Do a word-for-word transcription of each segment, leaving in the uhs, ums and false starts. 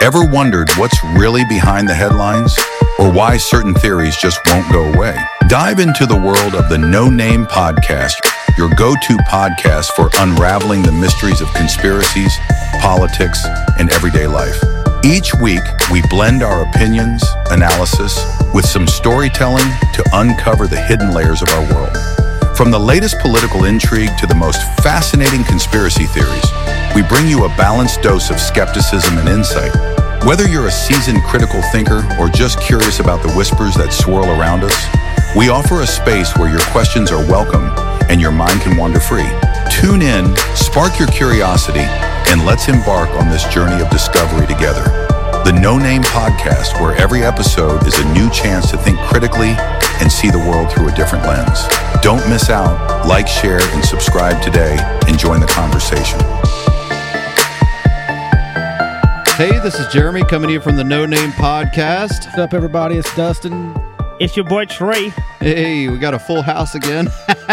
Ever wondered what's really behind the headlines? Or why certain theories just won't go away? Dive into the world of the No Name Podcast, your go-to podcast for unraveling the mysteries of conspiracies, politics, and everyday life. Each week, we blend our opinions, analysis, with some storytelling to uncover the hidden layers of our world. From the latest political intrigue to the most fascinating conspiracy theories, we bring you a balanced dose of skepticism and insight. Whether you're a seasoned critical thinker or just curious about the whispers that swirl around us, we offer a space where your questions are welcome and your mind can wander free. Tune in, spark your curiosity, and let's embark on this journey of discovery together. The No Name Podcast, where every episode is a new chance to think critically and see the world through a different lens. Don't miss out. Like, share, and subscribe today and join the conversation. Hey, this is Jeremy coming to you from the No Name Podcast. What's up, everybody? It's Dustin. It's your boy Trey. Hey, we got a full house again.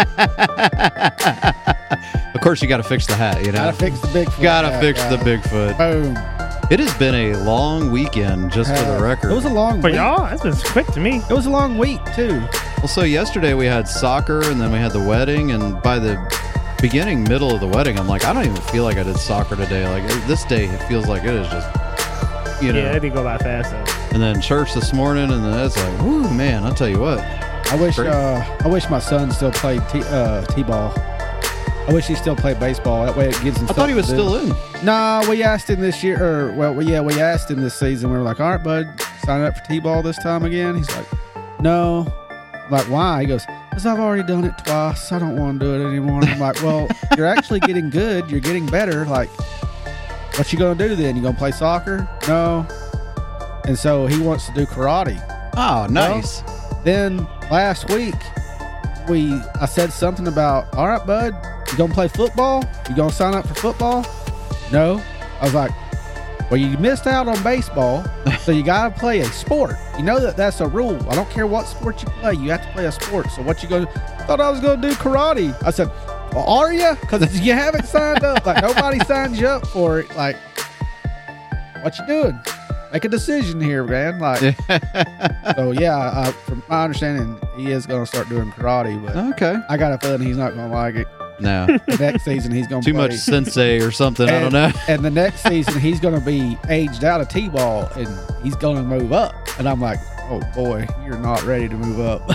Of course, you got to fix the hat, you know. Gotta fix the Bigfoot. Gotta hat, fix guys. the Bigfoot. Boom. It has been a long weekend, just for the Uh, record. It was a long For week. y'all, that's been quick to me. It was a long week, too. Well, so yesterday we had soccer, and then we had the wedding, and by the beginning, middle of the wedding, I'm like, I don't even feel like I did soccer today. Like, this day, it feels like it is just, you know. Yeah, it did go by fast, though. And then church this morning, and then it's like, whoo, man, I'll tell you what. I wish Great. uh, I wish my son still played t- uh, t-ball. I wish he still played baseball. That way it gives him I thought he was something still to do. in. Nah, we asked him this year, or, well, yeah, we asked him this season. We were like, all right, bud, sign up for t-ball this time again? He's like, no. I'm like, why? He goes, because I've already done it twice. I don't want to do it anymore. And I'm like, well, you're actually getting good. You're getting better. Like, what you going to do then? You going to play soccer? No. And so he wants to do karate. Oh, nice. Then last week, we I said something about, all right, bud, you gonna play football? You gonna sign up for football? No. I was like, well, you missed out on baseball, so you gotta play a sport. You know that that's a rule. I don't care what sport you play, you have to play a sport. So what you gonna? I thought I was gonna do karate. I said, well, are you? Because you haven't signed up. Like nobody signed you up for it. Like, what you doing? Make a decision here, man. Like, so yeah, uh, from my understanding, he is going to start doing karate, but Okay. I got a feeling he's not going to like it. No. The next season, he's going to Too play. much sensei or something. and, I don't know. And the next season, he's going to be aged out of t-ball, and he's going to move up. And I'm like, oh boy, you're not ready to move up.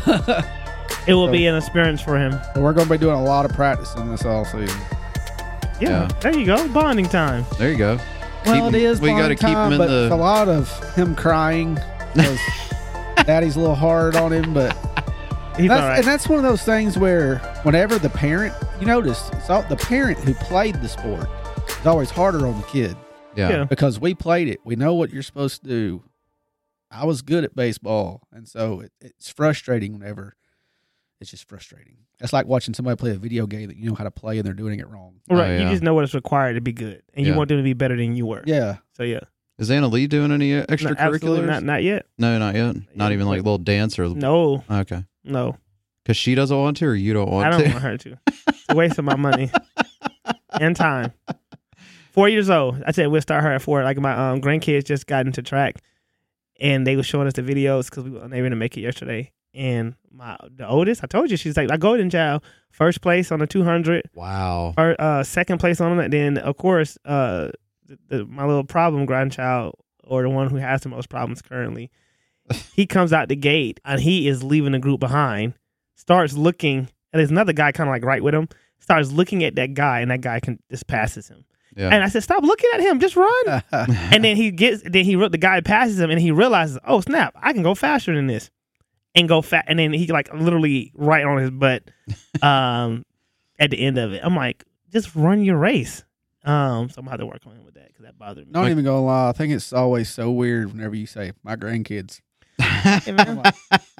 It will So- be an experience for him. So we're going to be doing a lot of practicing this all season. Yeah, Yeah. there you go. Bonding time. There you go. Well, Keep it him- is we fun gotta keep time, him in but the- it's a lot of him crying because daddy's a little hard on him, but He's that's, all right. and that's one of those things where whenever the parent, you notice, it's all, the parent who played the sport is always harder on the kid Yeah. Yeah. because we played it. We know what you're supposed to do. I was good at baseball, and so it, it's frustrating whenever it's just frustrating. It's like watching somebody play a video game that you know how to play and they're doing it wrong. Right. Oh, You yeah. just know what is required to be good, and Yeah. you want them to be better than you were. Yeah. So yeah. Is Anna Lee doing any uh, No, absolutely extracurriculars? not. Not yet. No, not yet. Not even like a little dance or. No. Okay. No. Because she doesn't want to, or you don't want I don't to. want her to. It's a waste of my money and time. Four years old. I said we'll start her at four. Like my um, grandkids just got into track, and they were showing us the videos because we were unable to make it yesterday. And my the oldest, I told you, she's like a golden child. First place on the two hundred. Wow. Or, uh, second place on it. Then of course, uh, the, the, my little problem grandchild, or the one who has the most problems currently, he comes out the gate and he is leaving the group behind. Starts looking, and there's another guy kind of like right with him. Starts looking at that guy, and that guy can just passes him. Yeah. And I said, "Stop looking at him, just run." And then he gets, then he the guy passes him, and he realizes, "Oh snap, I can go faster than this." And go fat, and then he like literally right on his butt um, at the end of it. I'm like, just run your race. Um, so I'm gonna have to work on him with that because that bothered me. Not Like- even gonna lie, I think it's always so weird whenever you say my grandkids. Hey, man. I'm like,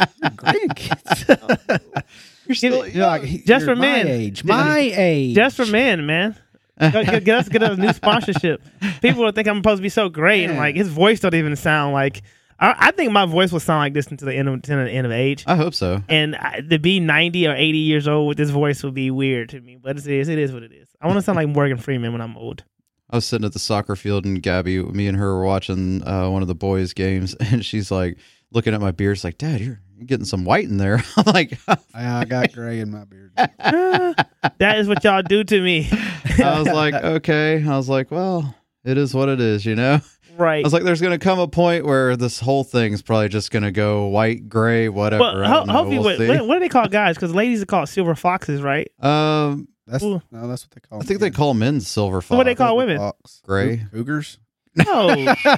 grandkids. You're still. You're like, Just you're for my men. age, my age. Just for men, man. Go- Get, get us get us a new sponsorship. People will think I'm supposed to be so great, and Yeah. like his voice don't even sound like. I, I think my voice will sound like this until the end of, until the end of age. I hope so. And I, to be ninety or eighty years old with this voice would be weird to me. But it is, it is what it is. I want to sound like Morgan Freeman when I'm old. I was sitting at the soccer field, and Gabby, me and her were watching uh, one of the boys' games, and she's like looking at my beard. She's like, "Dad, you're, you're getting some white in there." I'm like, I got gray in my beard. That is what y'all do to me. I was like, okay. I was like, well, it is what it is, you know? Right. I was like, there's going to come a point where this whole thing's probably just going to go white, gray, whatever. Well, I ho- don't know. hopefully, We'll what, see. what, what do they call guys? Because ladies are called silver foxes, right? Um, That's Ooh. no, that's what they call. I think they call men silver fox. So what they call women? Fox. Gray. Cougars. No.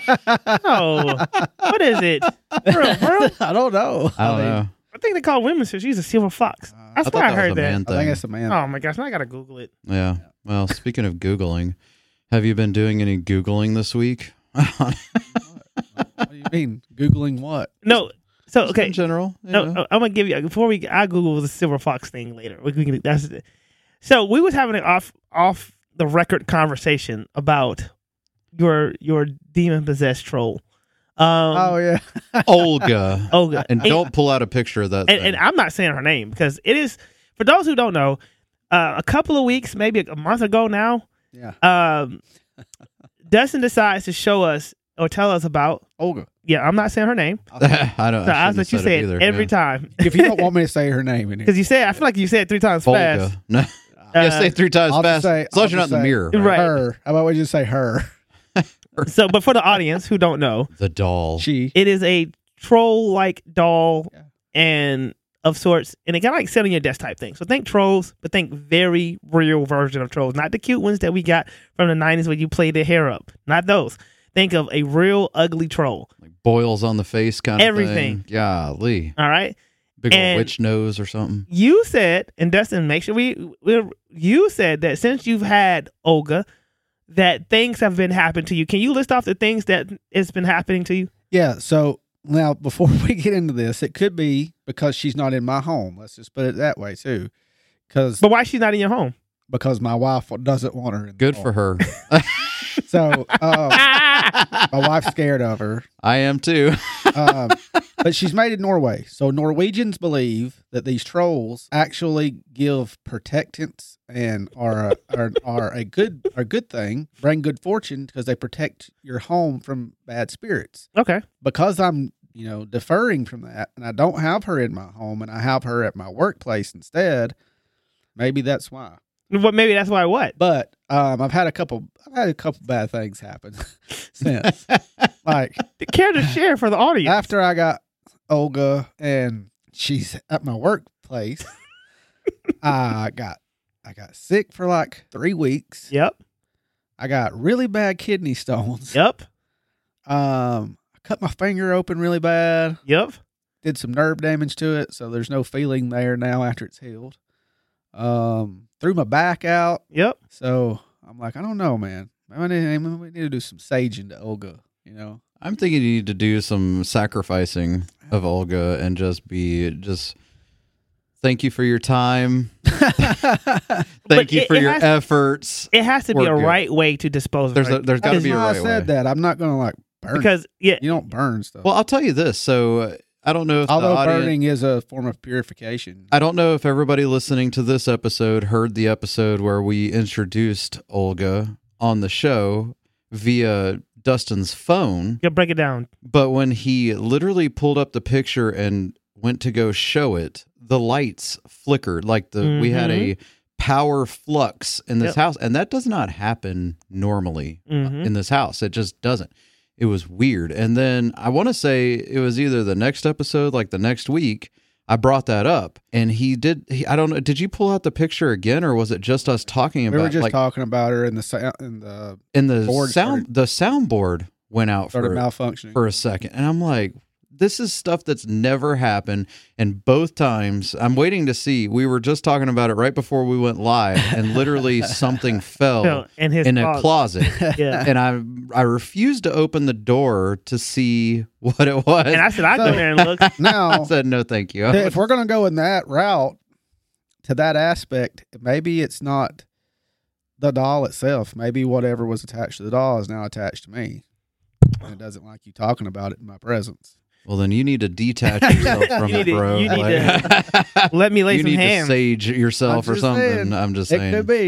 No. What is it? Bro, bro? I don't know. I don't mean, know. I think they call women so she's a silver fox. I I swear thought I that heard was a that. man I think thing. it's a man. Oh my gosh, now I gotta Google it. Yeah. Well, speaking of Googling, have you been doing any Googling this week? What do you mean? Googling what? No. So Just okay. In general. you No, know. I'm gonna give you before we. I Google the silver fox thing later. We, we can. That's it. So we was having an off off the record conversation about your your demon possessed troll. Um, Oh yeah. Olga. Olga. And don't pull out a picture of that And, thing. and I'm not saying her name because it is. For those who don't know, uh, a couple of weeks, maybe a month ago now, Yeah. um, Dustin decides to show us or tell us about. Olga. Yeah, I'm not saying her name. I don't So I I was let you shouldn't have say said it either. every yeah. time If you don't want me to say her name in here, because you said I feel like you said it three times fast. Olga. No. yeah, Uh, say it three times I'll just fast. say- as long as I'll you're not in just the say- mirror. Right. her. How about we just say her? So, but for the audience who don't know, The doll. She. it is a troll-like doll Yeah. and of sorts, and it kind of like sit on your desk type thing. So think trolls, but think very real version of trolls, not the cute ones that we got from the nineties when you played their hair up. Not those. Think of a real ugly troll. Like boils on the face kind of Everything. thing. Golly. All right. Big And- old witch nose or something. You said, and Dustin, make sure we, we you said that since you've had Olga, that things have been happening to you. Can you list off the things that has been happening to you? Yeah. So now, before we get into this, it could be because she's not in my home. Let's just put it that way too, because But why she's not in your home? because my wife doesn't want her. In the Good home. for her. So um, my wife's scared of her. I am too. Um, but she's made in Norway. So Norwegians believe that these trolls actually give protectance and are a, are, are a good are a good thing, bring good fortune because they protect your home from bad spirits. Okay. Because I'm, you know, deferring from that and I don't have her in my home and I have her at my workplace instead, maybe that's why. But maybe that's why what? But um, I've had a couple I've had a couple bad things happen since. Like Care to share for the audience? after I got Olga and she's at my workplace, I got I got sick for like three weeks. Yep. I got really bad kidney stones. Yep. Um, I cut my finger open really bad. Yep. Did some nerve damage to it, so there's no feeling there now after it's healed. Um, threw my back out. Yep. So I'm like, I don't know, man. Maybe I need, maybe we need to do some saging to Olga. You know. I'm thinking you need to do some sacrificing of Olga and just be just thank you for your time. Thank But you it- for it your has- efforts. It has to be We're a good. right way to dispose of There's her. a, there's got to That's be a why right I said way. that. I'm not gonna like burn. because yeah, you don't burn stuff. Well, I'll tell you this. So uh, I don't know if Although the audience, burning is a form of purification. I don't know if everybody listening to this episode heard the episode where we introduced Olga on the show via Dustin's phone. you break it down. But when he literally pulled up the picture and went to go show it, the lights flickered. Like the we had a power flux in this Yep. house, and that does not happen normally Mhm. in this house. It just doesn't. It was weird. And then I want to say it was either the next episode, like the next week, I brought that up, and he did. He, I don't know. Did you pull out the picture again, or was it just us talking about? We were just like talking about her in the sound in the in the board sound. The soundboard went out started for malfunctioning. for a second, and I'm like, this is stuff that's never happened. And both times, I'm waiting to see. We were just talking about it right before we went live, and literally something fell No, in his in a closet. closet. Yeah. And I I refused to open the door to see what it was. And I said I'd go So- there and look. I Now, said no, thank you. if we're gonna go in that route to that aspect, maybe it's not the doll itself. Maybe whatever was attached to the doll is now attached to me, and it doesn't like you talking about it in my presence. Well, then you need to detach yourself from You it, need to- bro. you need Like- Let me lay you some need hands. to sage yourself I'm or just something. saying. I'm just It saying. could be.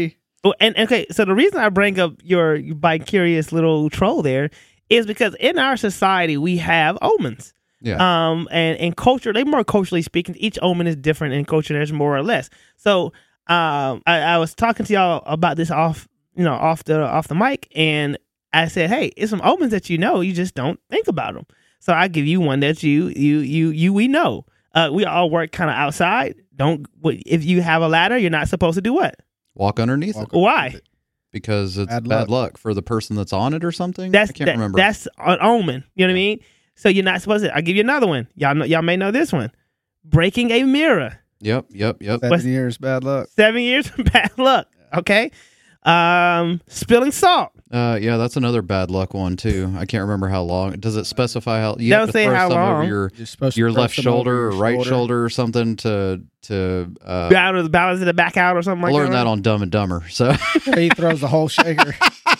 Oh, and okay, so the reason I bring up your bi-curious little troll there is because in our society we have omens. Yeah. Um, and and culture, they more culturally speaking, each omen is different in culture. There's more or less. So, um, I, I was talking to y'all about this off, you know, off the off the mic, and I said, hey, it's some omens that you know, you just don't think about them. So I give you one that you you you you we know. Uh, we all work kind of outside. Don't if you have a ladder, you're not supposed to do what? Walk underneath Walk it Why? because it's Bad bad, luck. luck. for the person that's on it or something. That's I can't that- remember. That's an omen. You know what I mean? So you're not supposed to. I'll give you another one. Y'all know, y'all may know this one. Breaking a mirror. Yep, yep, yep. Seven What's- years bad luck. Seven years of bad luck. Okay. Um, spilling salt. Uh, yeah, that's another bad luck one too. I can't remember how long. Does it specify how? You Don't have to say throw how some over long. your You're supposed to your throw left some over shoulder your or right shoulder. shoulder. or something to to. Uh, Balance, balance it back out or something I like learned that. that on Dumb and Dumber. So He throws the whole shaker.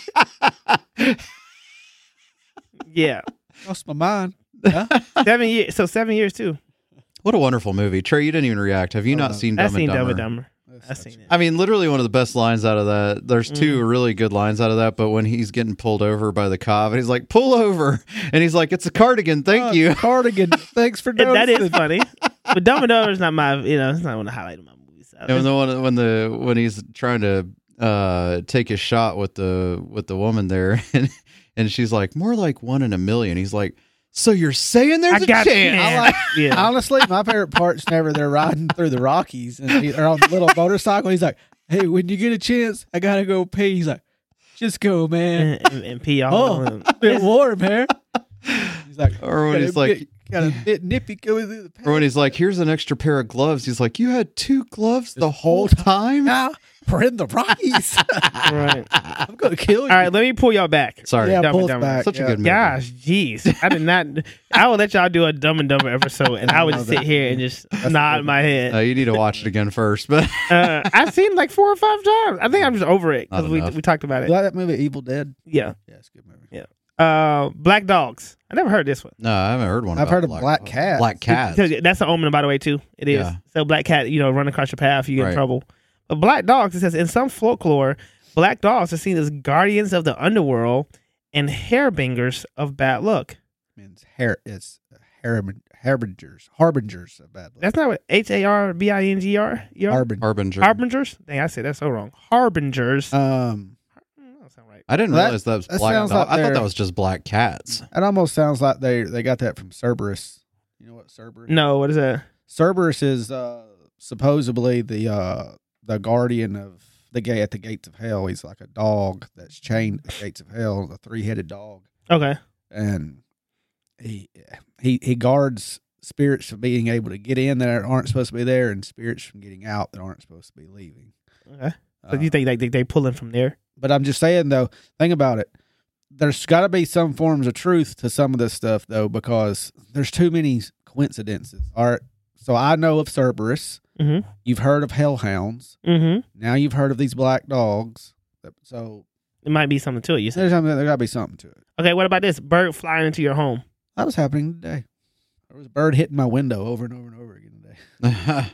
Yeah. Lost my mind. Huh? Seven years. So seven years too. what a wonderful movie. Trey, you didn't even react. Have you Oh, not no. seen I've Dumb seen and Dumb Dumber? and Dumber. I've seen it. I mean, literally one of the best lines out of that. There's two Mm. really good lines out of that, but when he's getting pulled over by the cop and he's like, pull over. And he's like, it's a cardigan. Thank Oh, you. Cardigan. Thanks for And noticing. that is funny. But Dumb and Dumber is not my, you know, it's not one of the highlight of my movies. And when the one when the when he's trying to uh, take his shot with the with the woman there, and and she's like, more like one in a million. He's like, so you're saying there's I a got chance? I like- yeah. Honestly, my favorite part's never they're riding through the Rockies and he, they're on the little motorcycle. He's like, "Hey, when you get a chance, I gotta go pee." He's like, "Just go, man. and, and, and pee all Oh, over him. a bit warm here." He's like, Or when "Got he's a like, bit- got a bit nippy going through the pants." or when he's like, here's an extra pair of gloves. He's like, you had two gloves the whole time? now we're in the Rockies. Right. I'm gonna kill you. All right, let me pull y'all back. Sorry, Yeah, Dumb and pull us Dumber. back. such a yeah. good movie. Gosh, jeez. I did not. I will let y'all do a Dumb and Dumber episode, and I would just sit here and just nod my head. Uh, you need to watch it again first, but Uh, I've seen it like four or five times. I think I'm just over it because Not we enough. we talked about You it. like that movie, Evil Dead? Yeah. Yeah, it's a good movie. Uh, Black Dogs. I never heard this one. no, I haven't heard one. I've about heard of Black Cat. Black Cat. Because That's an omen, by the way, too. It is. Yeah. So black cat, you know, run across your path, you get Right. in trouble. But black dogs, it says, in some folklore, black dogs are seen as guardians of the underworld and harbingers of bad luck. Means hair. It's harb- harbingers. Harbingers of bad luck. That's not what H A R B I N G R? E R? Harbin. Harbinger. Harbingers? Dang, I said that so wrong. Harbingers. Um, Mm, that don't sound right. I didn't Well, that- realize that was that Black sounds Dog. like I thought they're- that was just Black Cats. it almost sounds like they they got that from Cerberus. You know what Cerberus? No, what is that? Cerberus is uh, supposedly the uh, the guardian of the gate at the gates of hell. He's like a dog that's chained at the gates of hell, a three headed dog, Okay. and he he he guards spirits from being able to get in that aren't supposed to be there, and spirits from getting out that aren't supposed to be leaving. Okay. So Uh, you think like they, they pulling from there? But I'm just saying though, think about it. There's got to be some forms of truth to some of this stuff though, because there's too many coincidences. All right. So I know of Cerberus. Mm-hmm. You've heard of hellhounds. Mm-hmm. Now you've heard of these black dogs. So It might be something to it, you said. there's something. There got to be something to it. Okay, what about this? Bird flying into your home. That was happening today. There was a bird hitting my window over and over and over again today.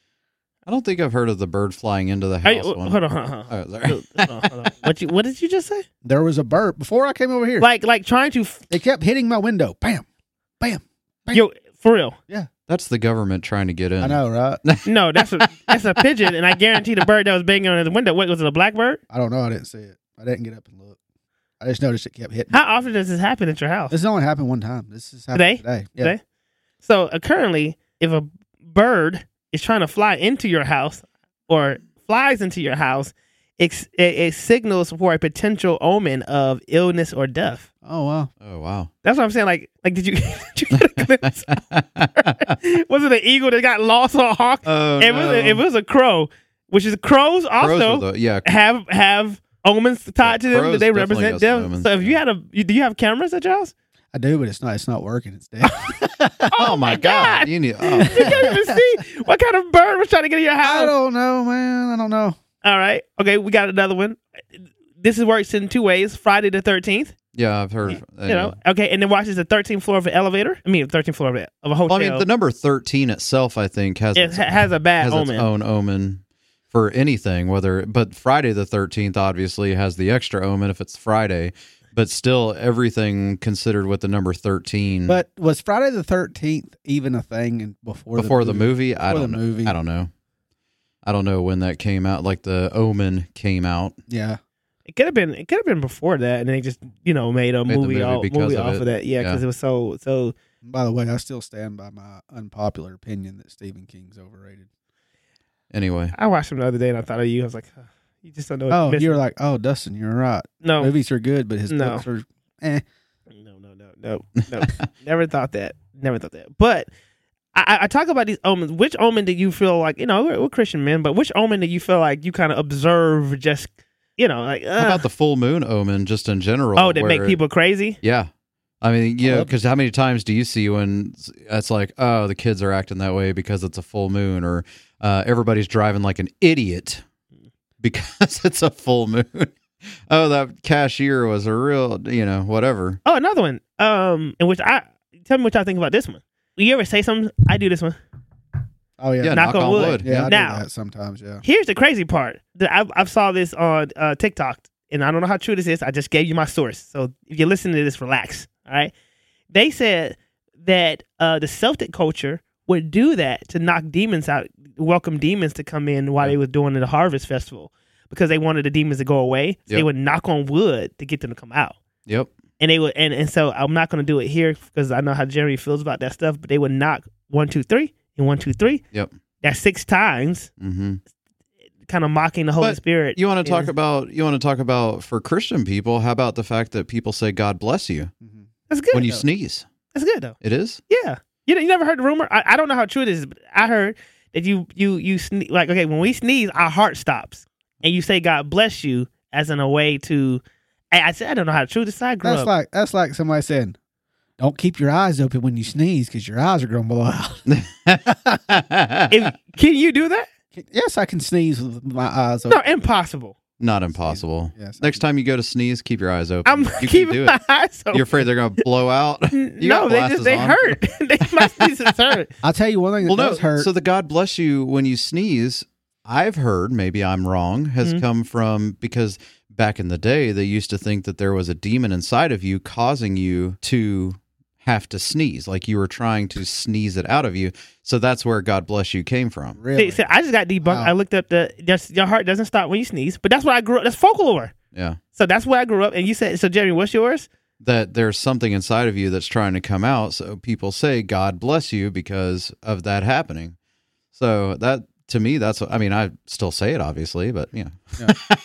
I don't think I've heard of the bird flying into the Hey, house hold one. on, hold on, hold on. Oh, sorry. Hold on, hold on. What you? What did you just say? There was a bird before I came over here. Like, like trying to, f- They kept hitting my window. Bam, bam. Bam. yo, for real? That's the government trying to get in. I know, right? No, that's a that's a pigeon, and I guarantee the bird that was banging on the window. What was it? A blackbird? I don't know. I didn't see it. I didn't get up and look. I just noticed it kept hitting. How often does this happen at your house? This has only happened one time. This has happened Today? today. Yeah. Today? So uh, currently, if a bird is trying to fly into your house or flies into your house, it, it, it signals for a potential omen of illness or death. Oh wow. Oh wow. That's what I'm saying. Like, like did you, did you get a glimpse? Was it an eagle that got lost or a hawk? Oh, It was, no. it was a crow, which is crows Crows also are the- yeah. have have omens tied Yeah, to them crows that they definitely represent got some them. omens, So if you yeah. had a, you, do you have cameras at your house? I do, but it's not. It's not working. It's dead. Oh my God. You need. Oh. You can't even see what kind of bird was trying to get in your I house. don't know, man. I don't know. All right, okay, we got another one. This is works in two ways. Friday the thirteenth, Yeah, I've heard. you know, okay, and then watch this the thirteenth floor of an elevator. I mean, the thirteenth floor of a, of a hotel. Well, I mean, the number thirteen itself, I think, has it its, ha- has a bad has omen. its own omen. for anything, whether, but Friday the thirteenth obviously has the extra omen if it's Friday, but still everything considered with the number thirteen. But was Friday the thirteenth even a thing in- before before the the movie, I Before don't the know. movie. I don't know. I don't know when that came out. Like the Omen came out. Yeah. It could have been. It could have been before that, and they just you know made a Made the movie, movie off, because movie of off it. of that. Yeah, because Yeah. it was so so. By the way, I still stand by my unpopular opinion that Stephen King's overrated. Anyway, I watched him the other day, and I thought of you. I was like, oh, you just don't know. What Oh, missing. you're like, oh, Dustin, you're right. no, Movies are good, but his No. books are eh. no, no, no, no, no. Never thought that. Never thought that. But I, I talk about these omens. Which omen do you feel like, you know, we're, we're Christian men, but which omen do you feel like you kind of observe just, you know, like, uh, how about the full moon omen just in general? oh, that make where- people crazy? Yeah. I mean, you know, Well, because how many times do you see when it's like, oh, the kids are acting that way because it's a full moon, or uh, everybody's driving like an idiot because it's a full moon? Oh, that cashier was a real, you know, whatever. Oh, another one. Um, in which I tell me what y'all think about this one. You ever say something? I do this one. Oh yeah. Yeah, knock on wood. Yeah, I Now- do that sometimes, yeah. Here's the crazy part. That I've, I've saw this on uh, TikTok, and I don't know how true this is. I just gave you my source. So if you're listening to this, relax. All right. They said that uh, the Celtic culture would do that to knock demons out, welcome demons to come in while Yeah. they was doing the Harvest Festival, because they wanted the demons to go away. So they Yep. would knock on wood to get them to come out. Yep. And they would, and, and so I'm not going to do it here because I know how Jeremy feels about that stuff. But they would knock one, two, three, and one, two, three. Yep. That's six times, Mm-hmm. kind of mocking the Holy But Spirit. You want to talk is- about, you want to talk about for Christian people, how about the fact that people say, God bless you Mhm. That's good. when you though. sneeze? That's good though. It is? Yeah. You know, you never heard the rumor. I, I don't know how true it is, but I heard that you you you sne- like okay when we sneeze, our heart stops, and you say God bless you as in a way to. I, I said I don't know how true this. I grew That's up. like that's like somebody saying, don't keep your eyes open when you sneeze because your eyes are going to blow out. If, can you do that? Yes, I can sneeze with my eyes open. No, impossible. Not impossible. Yes, Next time you go to sneeze, keep your eyes open. I'm you can keeping do my it. eyes open. You're afraid they're going to blow out? You no, got they glasses just they on. hurt. they, my sneezes hurt. I'll tell you one thing that Well, no. does hurt. So the God bless you when you sneeze, I've heard, maybe I'm wrong, has Mhm. come from because back in the day, they used to think that there was a demon inside of you causing you to have to sneeze, like you were trying to sneeze it out of you. So that's where God bless you came from. really? See, see, I just got debunked. Wow. I looked up the just, your heart doesn't stop when you sneeze, but that's what I grew up. That's folklore. Yeah. So that's where I grew up. And you said so, Jeremy. What's yours? That there's something inside of you that's trying to come out. So people say, God bless you because of that happening. So that, to me, that's, I mean, I still say it, obviously, but, you know.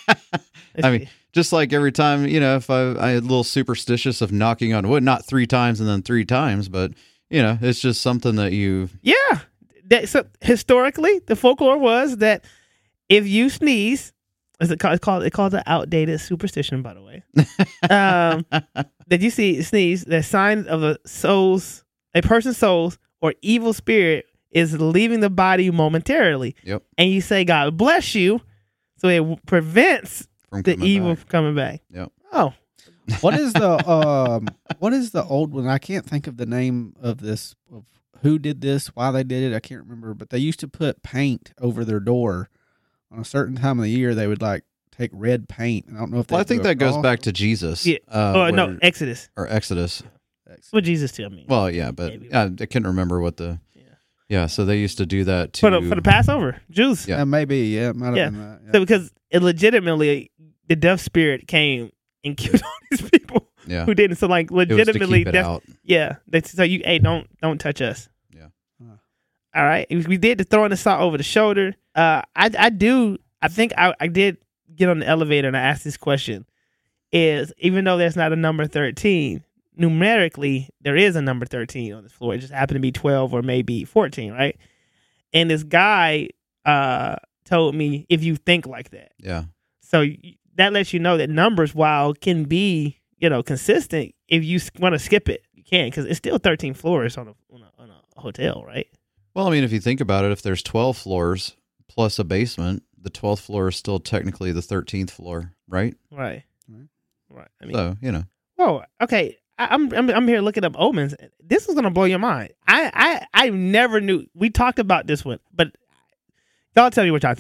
I mean, just like every time, you know, if I, I a little superstitious of knocking on wood, not three times and then three times, but, you know, it's just something that you, yeah. That, so historically, the folklore was that if you sneeze, is it called? It's called. It's called the outdated superstition, by the way. um, that you see sneeze, the sign of a soul's, a person's soul's or evil spirit is leaving the body momentarily. Yep. And you say, "God bless you," so it w- prevents from the coming evil back. from coming back. Yep. Oh, What is the um? What is the old one? I can't think of the name of this. Of who did this? Why they did it? I can't remember. But they used to put paint over their door on a certain time of the year. They would like take red paint. I don't know if. Well, I they'd think do that goes across. back to Jesus. Yeah. Uh, oh no, where- Exodus. or Exodus. What Jesus tell me? Well, yeah, but Maybe. yeah, I couldn't remember what the, Yeah. yeah, so they used to do that for to, the for the Passover, Jews. Yeah. Yeah, maybe. Yeah, it might have Yeah. been that. Yeah. So because it legitimately, the death spirit came and killed all these people yeah, who didn't. So like it was to legitimately, keep it death- out. yeah. They, so you, hey, don't don't touch us. Yeah. Huh. All right. We did the throwing the salt over the shoulder. Uh, I I do. I think I I did get on the elevator and I asked this question: is even though there's not a number thirteen, numerically there is a number thirteen on this floor. It just happened to be twelve or maybe fourteen, right? And this guy uh told me if you think like that. Yeah. So y- that lets you know that numbers, while can be, you know, consistent, if you want to skip it, you can, because it's still thirteen floors on a, on a on a hotel, right? Well, I mean, if you think about it, if there's twelve floors plus a basement, the twelfth floor is still technically the thirteenth floor, right? Right. Right. Right. I mean, So, you know, oh, okay. I, I'm I'm I'm here looking up omens. This is gonna blow your mind. I I I never knew. We talked about this one, but y'all tell me what y'all think.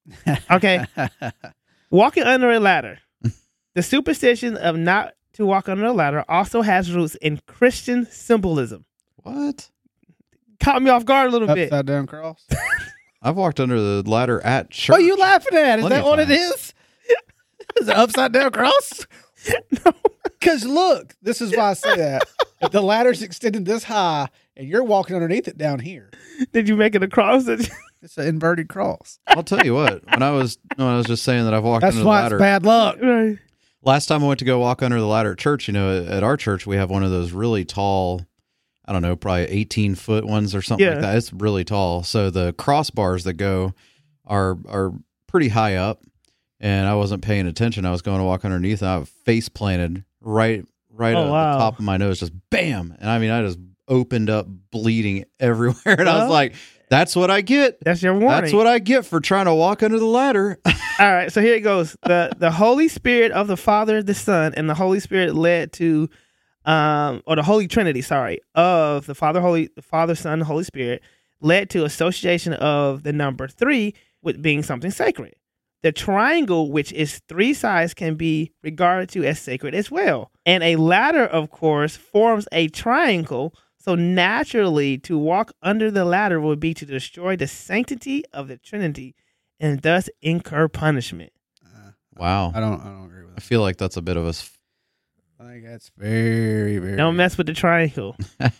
Okay. Walking under a ladder. The superstition of not to walk under a ladder also has roots in Christian symbolism. What? Caught me off guard a little bit. Upside down cross. I've walked under the ladder at church. What are you laughing at? Is Plenty that of what it times. is? Is it upside down cross? No. Because look, this is why I say that. If the ladder's extended this high and you're walking underneath it down here, Did you make it across? it's an inverted cross. I'll tell you what. When I was when I was just saying that I've walked That's under the why it's ladder. bad luck. Right. Last time I went to go walk under the ladder at church, you know, at our church we have one of those really tall, I don't know, probably eighteen foot ones or something Yeah. like that. It's really tall. So the crossbars that go are are pretty high up, and I wasn't paying attention. I was going to walk underneath, and I face planted right right Oh, at wow. the top of my nose, just bam. And I mean, I just opened up bleeding everywhere, and I Well, was like, "That's what I get. That's your warning. That's what I get for trying to walk under the ladder." All right, so here it goes. The the Holy Spirit of the Father, the Son, and the Holy Spirit led to um or the Holy Trinity, sorry, of the Father, Holy the Father, Son, and Holy Spirit led to association of the number three with being something sacred. The triangle, which is three sides, can be regarded to as sacred as well. And a ladder, of course, forms a triangle. So naturally, to walk under the ladder would be to destroy the sanctity of the Trinity and thus incur punishment. Uh, Wow, I don't. I don't agree with I that. feel like that's a bit of a. s- I think that's very, very. Don't mess with the triangle.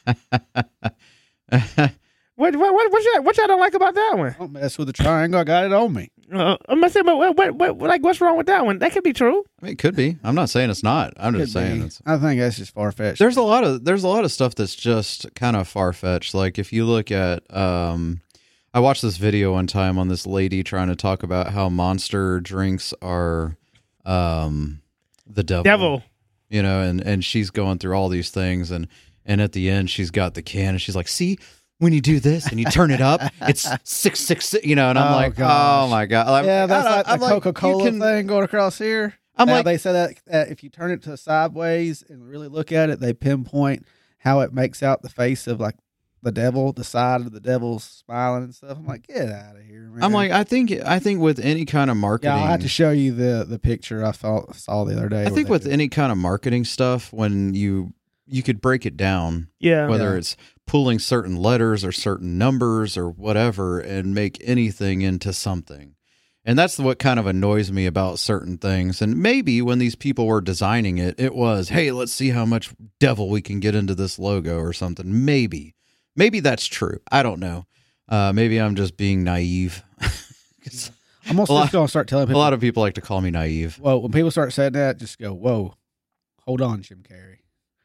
What what what what y'all, what y'all don't like about that one? Don't mess with the triangle. I got it on me. Uh, I'm not saying, but what, what what like what's wrong with that one? That could be true. I mean, it could be. I'm not saying it's not. I'm just Could saying be. it's. I think that's just far fetched. There's a lot of there's a lot of stuff that's just kind of far fetched. Like if you look at, um, I watched this video one time on this lady trying to talk about how Monster drinks are, um, the devil. Devil. You know, and and she's going through all these things, and and at the end she's got the can, and she's like, see. When you do this and you turn it up, it's six six six. You know, and I'm Oh, like, gosh. oh my god, I'm, yeah, that's I- like I'm the like, Coca Cola you can- thing going across here. I'm Now, like, they say that uh, if you turn it to sideways and really look at it, they pinpoint how it makes out the face of like the devil, the side of the devil's smiling and stuff. I'm like, get out of here, man. I'm like, I think I think with any kind of marketing, yeah, I'll have to show you the the picture I saw saw the other day. I where think they with do- any kind of marketing stuff, when you you could break it down, Yeah. whether Yeah. it's pulling certain letters or certain numbers or whatever, and make anything into something. And that's what kind of annoys me about certain things. And maybe when these people were designing it, it was, hey, let's see how much devil we can get into this logo or something. Maybe, maybe that's true. I don't know. Uh, maybe I'm just being naive. 'Cause I'm also a lot- just gonna start telling a people. lot of people like to call me naive. Well, when people start saying that, just go, whoa, hold on, Jim Carrey.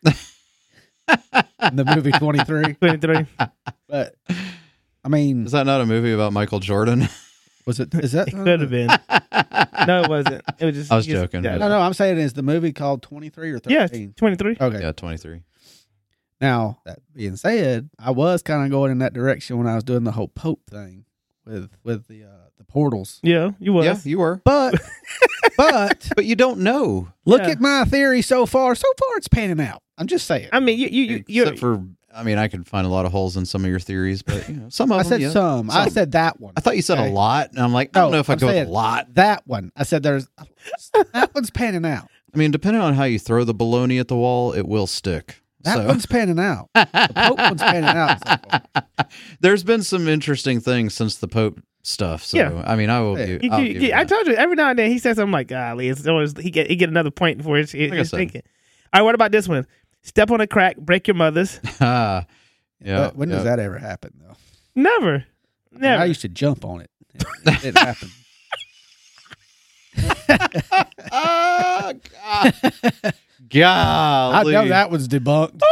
In the movie twenty-three. twenty-three. But I mean, Is that not a movie about Michael Jordan? was it? Is that? It could have been. No, it wasn't. It was just. I was just- joking, Yeah, but- No, no. I'm saying is the movie called twenty-three or yeah, thirteen? twenty-three. Okay. Yeah, twenty-three. Now that being said, I was kind of going in that direction when I was doing the whole Pope thing with with the uh, the portals. Yeah, you was. Yeah, you were. But but But you don't know. look Yeah. at my theory so far. So far, it's panning out. I'm just saying. I mean, you you you you're, Except for, I mean, I can find a lot of holes in some of your theories, but you know, some of I them. said yeah. some. I Some. said that one. I thought you said Okay. a lot, and I'm like, I don't No, know if I I'm go with saying a lot. That one. I said there's that one's panning out. I mean, depending on how you throw the baloney at the wall, it will stick. That so one's panning out. The Pope one's panning out. So far. there's been some interesting things since the Pope stuff. So Yeah. I mean, I will. Yeah. Give, You, I'll you, give you- you I that. told you every now and then he says something like, "Golly, it's always he get he get another point before he's, he's Like I said. thinking." All right, what about this one? Step on a crack, break your mother's. Ah, yeah. But when yeah. does that ever happen, though? Never, I, mean, never. I used to jump on it. It didn't happen. Ah, God. I Golly. know that was debunked.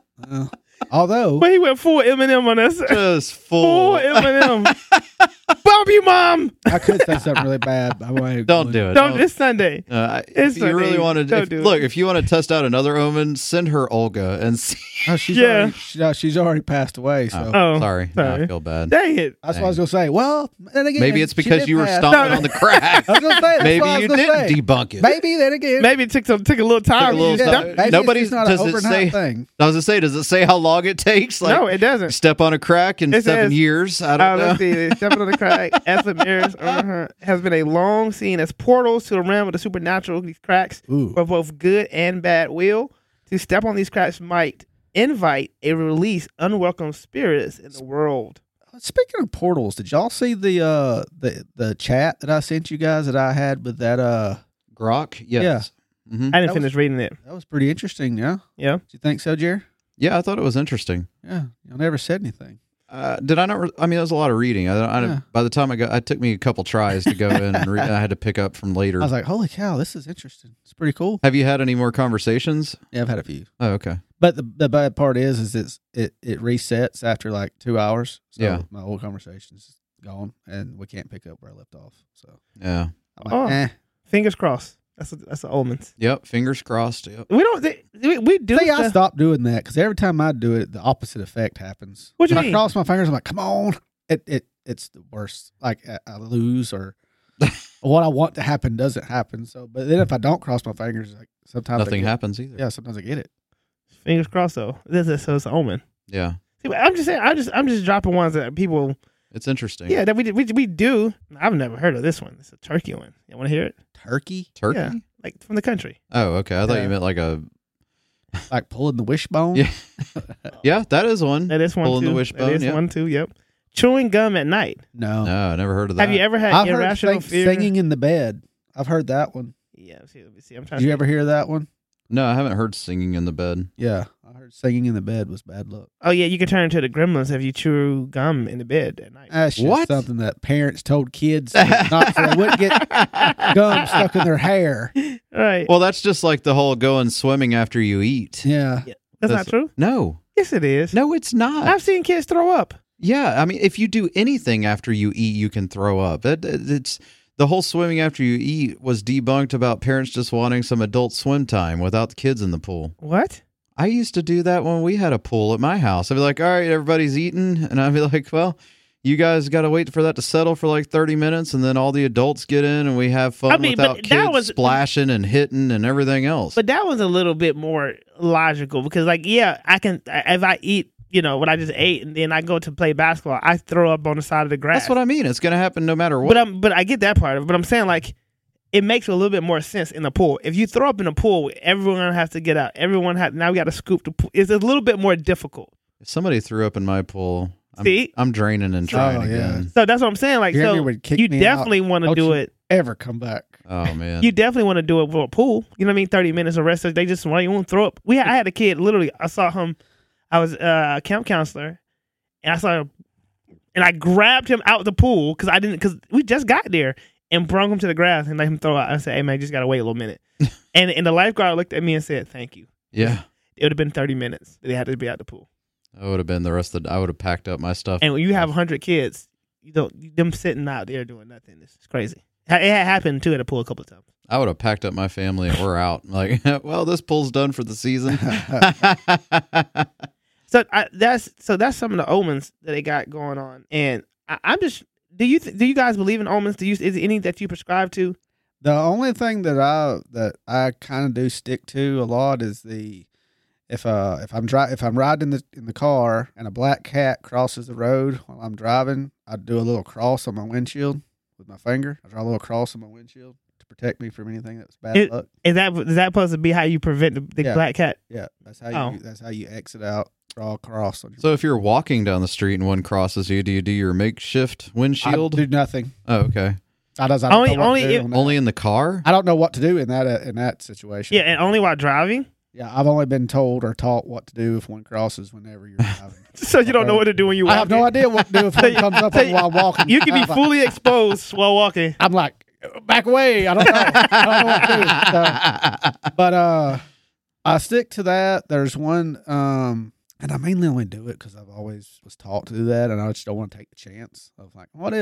Uh, although, but he went full Eminem on us. Just Full full. Eminem. love you, Mom. I could say something really bad. But I won't Don't do it. Don't, it's Sunday. Uh, It's if you really Sunday. want to, Don't if, do it. look, if you want to test out another omen, send her Olga and see. Oh, she's Yeah. already, she, uh, she's already passed away. So Oh, sorry. No, sorry. I feel bad. Dang it. that's what I was gonna say. Well, then again, Maybe it's she because did you were pass. stomping No. on the crack. I was gonna say. That's Maybe what I was you gonna didn't say. debunk it. Maybe then again. Maybe it took some took a little time. Took a little You Yeah, time. step- maybe Nobody- it's not does an it overnight say- thing. I was gonna say, does it say how long it takes? Like, no, it doesn't. step on a crack in It seven says- years. I Uh, don't know. let's see. Stepping on the crack, Ethel mirrors uh-huh, has been a long seen as portals to the realm of the supernatural. These cracks Ooh. for both good and bad will. To step on these cracks might invite a release unwelcome spirits in the world. Speaking of portals, did y'all see the uh the the chat that I sent you guys that I had with that uh Grok? Yes. Yeah. hmm I didn't That finish reading it. that was pretty interesting, yeah? Yeah. Do you think so, Jer? Yeah, I thought it was interesting. Yeah. Y'all never said anything. Uh, did I not? Re- I mean, it was a lot of reading. I, I, Yeah. By the time I got, it took me a couple tries to go in and re- I had to pick up from later. I was like, holy cow, this is interesting. It's pretty cool. Have you had any more conversations? Yeah, I've had a few. Oh, okay. But the the bad part is is it's it, it resets after like two hours. So Yeah. my whole conversation's gone and we can't pick up where I left off. So Yeah. I'm like, Oh. eh. Fingers crossed. That's a, that's the omens. Yep. Fingers crossed. Yep. We don't. They, we, we do. See, I stuff- stopped doing that because every time I do it, the opposite effect happens. What you when mean? I cross my fingers, I'm like, come on. It it it's the worst. Like I, I lose or what I want to happen doesn't happen. So, but then if I don't cross my fingers, like sometimes I Nothing get, happens either. Yeah, sometimes I get it. Fingers crossed though. This is so it's an omen. Yeah. See, but I'm just saying. I just I'm just dropping ones that people. It's interesting. Yeah, that we we we do. I've never heard of this one. It's a turkey one. You want to hear it? Turkey, Turkey? Yeah, like from the country. Oh, okay. I thought Yeah. you meant like a. like pulling the wishbone. Yeah. Yeah, that is one. That is one Pulling too. the wishbone, That is yeah. one too. Yep. Chewing gum at night. No, No, I never heard of that. Have you ever had I've heard irrational sing, fear? singing in the bed. I've heard that one. Yeah. See, let me see. I'm trying. Did you to ever hear that one? No, I haven't heard singing in the bed. Yeah, I heard singing in the bed was bad luck. Oh yeah, you can turn into the gremlins if you chew gum in the bed at night. That's just What? something that parents told kids not so they wouldn't get gum stuck in their hair. All right. Well, that's just like the whole going swimming after you eat. Yeah. That's not that's- true. No. Yes, it is. No, it's not. I've seen kids throw up. Yeah, I mean, if you do anything after you eat, you can throw up. That it's the whole swimming after you eat was debunked about parents just wanting some adult swim time without the kids in the pool. What? I used to do that when we had a pool at my house. I'd be like, all right, everybody's eating. And I'd be like, well, you guys got to wait for that to settle for like thirty minutes. And then all the adults get in and we have fun I mean, without but kids that was- splashing and hitting and everything else. But that was a little bit more logical because, like, yeah, I can if I eat, you know, what I just ate, and then I go to play basketball, I throw up on the side of the grass. That's what I mean. It's going to happen no matter what. But I'm, but I get that part of it. But I'm saying, like, it makes a little bit more sense in the pool. If you throw up in a pool, everyone has to get out. Everyone has now we got to scoop the pool. It's a little bit more difficult. If somebody threw up in my pool, I'm, See? I'm draining and trying Oh, yeah. again. So that's what I'm saying. Like, Your so enemy would kick you me definitely out. want to Don't do you it. Ever come back? Oh, man. You definitely want to do it for a pool. You know what I mean? thirty minutes of rest. They just want you won't throw up. We, I had a kid. Literally, I saw him. I was uh, a camp counselor, and I saw him, and I grabbed him out the pool because I didn't because we just got there and brung him to the grass and let him throw out. I said, "Hey man, you just gotta wait a little minute." and and the lifeguard looked at me and said, "Thank you." yeah. It would have been thirty minutes that they had to be out the pool. I would have been the rest of the, I would have packed up my stuff. And when you have a hundred kids, you don't them sitting out there doing nothing. It's, it's crazy. It had happened too at a pool a couple of times. I would have packed up my family and we're out. Like, well, this pool's done for the season. So I, that's so that's some of the omens that they got going on, and I, I'm just. Do you th- do you guys believe in omens? Do you is there any that you prescribe to? The only thing that I that I kind of do stick to a lot is the if uh if I'm dri- if I'm riding in the in the car and a black cat crosses the road while I'm driving, I do a little cross on my windshield with my finger. I draw a little cross on my windshield to protect me from anything that's bad It- luck. Is that is that supposed to be how you prevent the, the Yeah. black cat? Yeah, that's how Oh. you that's how you exit out. Draw a cross on your. So if you're walking down the street and one crosses you, do you do your makeshift I windshield? do nothing. Oh, okay. I, does, I don't Only- know what only to do if- on that. Only in the car? I don't know what to do in that uh, in that situation. Yeah, and only while driving. Yeah, I've only been told or taught what to do if one crosses whenever you're driving. So you don't know what to do when you. I have no walking. idea what to do if So one you- comes up so on while walking. You can be I'm like- fully exposed while walking. I'm like, back away. I don't know. I don't know what to do. So, but uh, I stick to that. There's one, um, and I mainly only do it because I've always was taught to do that, and I just don't want to take the chance of like, what if,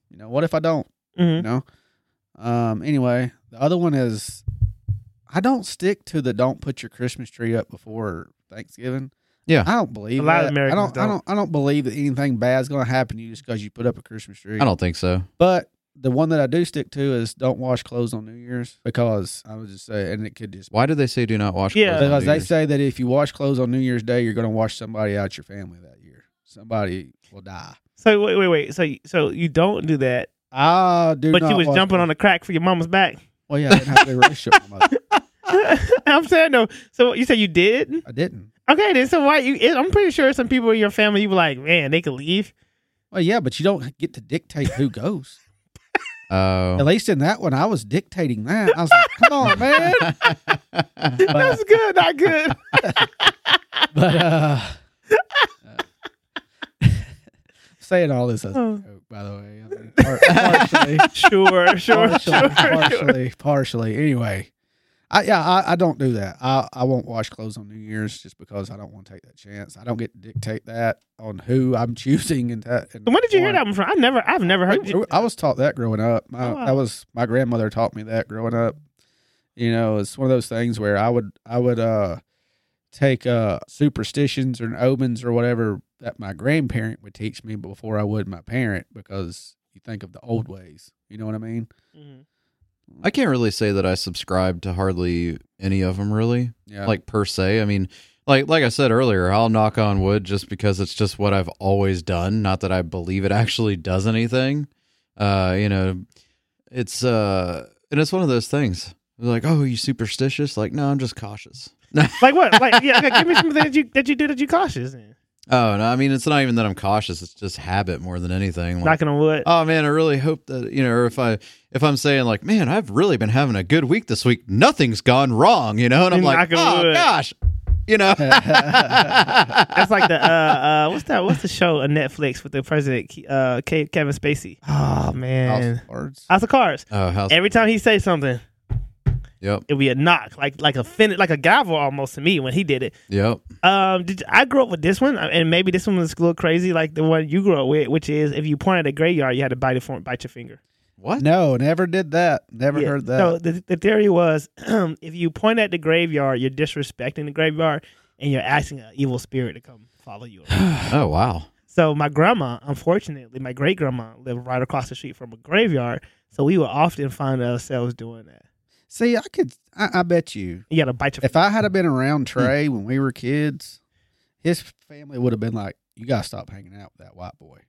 You know, what if I don't? Mhm. You know. Um. Anyway, the other one is, I don't stick to the don't put your Christmas tree up before Thanksgiving. Yeah. I don't believe A lot of that. Americans I don't, I don't. don't. I don't believe that anything bad is going to happen to you just because you put up a Christmas tree. I don't think so. But the one that I do stick to is don't wash clothes on New Year's, because I would just say, and it could just Why do they say do not wash Yeah. clothes on because New they Year's? say that if you wash clothes on New Year's Day, you're going to wash somebody out your family that year. Somebody will die. So wait, wait, wait. So you- so you don't do that, I do. but not you was wash jumping clothes. on the crack for your mama's back. Well, yeah, I didn't have a good relationship with my mother. I'm saying no. So you said you did? I didn't. Okay, then so why you? it- I'm pretty sure some people in your family you were like, man, they could leave. Well, yeah, but you don't get to dictate who goes. Oh. At least in that one, I was dictating that. I was like, "Come on, man!" That's good, not good. But uh, uh, saying all this as a Oh. joke, by the way. I mean, par- partially, Sure, sure, partially, sure, sure. partially, partially. Anyway, I yeah, I, I don't do that. I I won't wash clothes on New Year's just because I don't want to take that chance. I don't get to dictate that on who I'm choosing and that. And So when did you hear why. that one from? I never, I've never heard. I, I was taught that growing up. My, Oh, wow. That was my grandmother taught me that growing up. You know, it's one of those things where I would I would uh take uh superstitions or omens or whatever that my grandparent would teach me before I would my parent, because you think of the old ways. You know what I mean? Mhm. I can't really say that I subscribe to hardly any of them, really. Yeah. Like per se. I mean, like like I said earlier, I'll knock on wood just because it's just what I've always done. Not that I believe it actually does anything. Uh, you know, it's uh, and it's one of those things. They're like, oh, are you superstitious? Like, no, I'm just cautious. Like what? Like yeah, okay, give me something that you that you do that you cautious in. Oh no, I mean, it's not even that I'm cautious. It's just habit more than anything. Like, Knocking on wood. oh man, I really hope that, you know, or if I if I'm saying like, man, I've really been having a good week this week. Nothing's gone wrong, you know, and I'm You're like, knocking oh wood. gosh, you know. That's like the uh uh what's that? What's the show on Netflix with the president uh Ke- Kevin Spacey? Oh House man, of Cards. House of Cards. Oh, how's Every time he says something, Yep, it'll be a knock, like like a fin- like a gavel almost to me when he did it. yep. Um, did I grew up with this one, and maybe this one was a little crazy, like the one you grew up with, which is if you point at a graveyard, you had to bite it for bite your finger. What? No, never did that. Never Yeah. heard that. So the the theory was, if you point at the graveyard, you're disrespecting the graveyard, and you're asking an evil spirit to come follow you around. Oh wow. So my grandma, unfortunately, my great grandma lived right across the street from a graveyard, so we would often find ourselves doing that. See, I could. I, I bet you, You got to bite your. if I had been around Trey when we were kids, his family would have been like, "You gotta stop hanging out with that white boy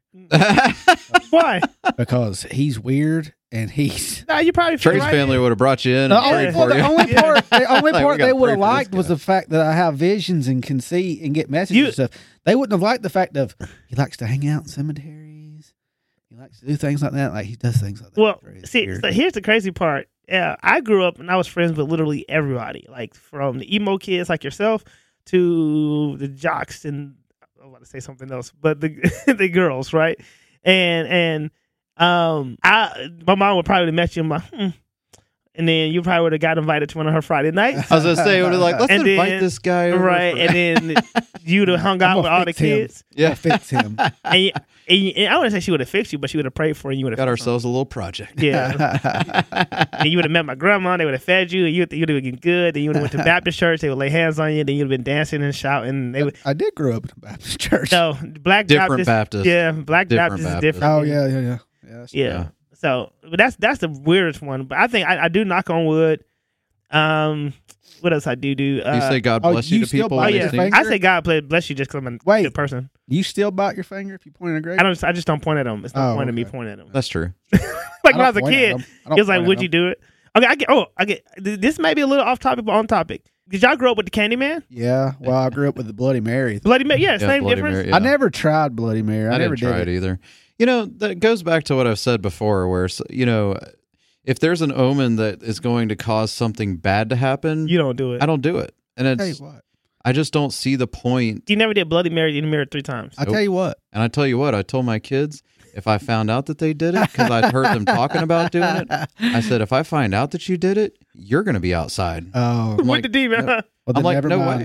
Why? because he's weird and he's." Nah, you probably fit Trey's right family in. would have brought you in The and only, prayed well, for the you. only part, the only Like, we part gotta they would pray have for this liked was guy. the fact that I have visions and can see and get messages You- and stuff. They wouldn't have liked the fact of he likes to hang out in cemeteries. He likes to do things like that. Like he does things like that. Well, Trey. It's see, weird. so here's the crazy part. Yeah, I grew up and I was friends with literally everybody, like from the emo kids like yourself to the jocks and I was about to say something else, but the the girls, right? And and um, I my mom would probably have met you and like, hmm. And then you probably would have got invited to one of her Friday nights. I was gonna say, would have like, let's And invite then- this guy over. Right, for- and then you'd have hung out I'm with gonna all the fix him. kids, yeah, fix him. and, you, and, you, and I wouldn't say she would have fixed you, but she would have prayed for you. And you would have got ourselves a little project. yeah. And you would have met my grandma. They would have fed you. And you would have been good. Then you would have went to Baptist church. They would lay hands on you. Then you'd have been dancing and shouting. They would. I did grow up in a Baptist church. So black Different Baptist, Baptist. yeah, black Different Baptist, is Baptist. different. Oh yeah, yeah, yeah, yeah. that's- yeah. Yeah. So, but that's that's the weirdest one. But I think I, I do knock on wood. Um, what else I do do? Uh, you say God oh, bless you, you to still people. buy oh when they your yeah, sneeze? finger? I say God bless bless you just because I'm a Wait. good person. You still bite your finger if you point in a grave? I don't. I just don't point at them. It's no Oh, point in me okay. pointing at them. That's true. Like when I was a kid, it he was like, "Would you do it?" Okay, I get. Oh, I get. This may be a little off topic, but on topic. Did y'all grow up with the Candyman? Yeah. Well, I grew up with the Bloody Mary. Bloody Mary. Yeah, Yeah, same Bloody difference. Mary, yeah. I never tried Bloody Mary. I, I, never didn't try did it either. You know, that goes back to what I've said before, where, you know, if there's an omen that is going to cause something bad to happen, You don't do it. I don't do it. And I tell you it's, what. I just don't see the point. You never did Bloody Mary in the mirror three times. I tell you what. And I tell you what, I told my kids, if I found out that they did it, because I'd heard them talking about doing it, I said, if I find out that you did it, you're going to be outside. Oh, I'm With like, the demon. no. huh? well, I'm then like, never no mind. way.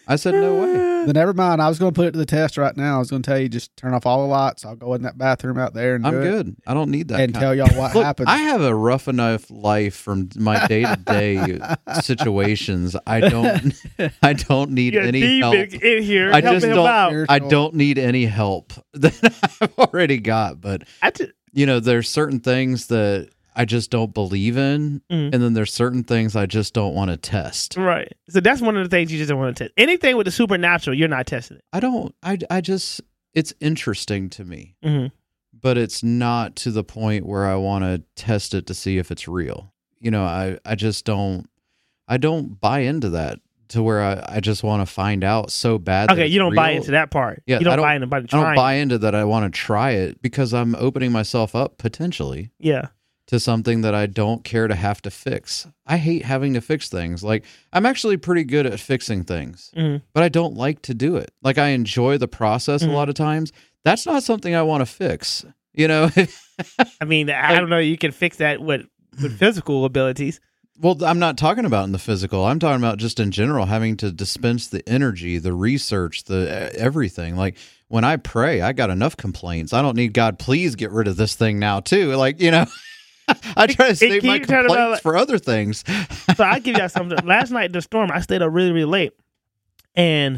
I said, no way. Then never mind. I was going to put it to the test right now. I was going to tell you just turn off all the lights. I'll go in that bathroom out there and I'm do it good. I don't need that. and kind tell of- y'all what Look, happens. I have a rough enough life from my day to day situations. I don't. I don't need You're any help. demon in here I helping just him don't- out. I don't need any help that I've already got. But I just, you know, there's certain things that I just don't believe in, Mhm. and then there's certain things I just don't want to test. right. So that's one of the things you just don't want to test. Anything with the supernatural, you're not testing it. I don't. I. I just. It's interesting to me, Mm-hmm. but it's not to the point where I want to test it to see if it's real. You know, I. I just don't. I don't buy into that to where I, I just want to find out so bad. that Okay, it's you don't buy real. into that part. Yeah, you don't, I don't- buy into by I trying. don't buy into that. I want to try it because I'm opening myself up potentially Yeah. to something that I don't care to have to fix. I hate having to fix things. Like, I'm actually pretty good at fixing things, Mhm. but I don't like to do it. Like, I enjoy the process Mhm. a lot of times. That's not something I want to fix. You know, I mean, I don't know. You can fix that with with physical abilities. well, I'm not talking about in the physical. I'm talking about just in general, having to dispense the energy, the research, the everything. Like, when I pray, I got enough complaints. I don't need God, please get rid of this thing now too. Like, you know, I try to save my keep trying to complaints like- for other things. So I give you something. Last night the storm, I stayed up really, really late, and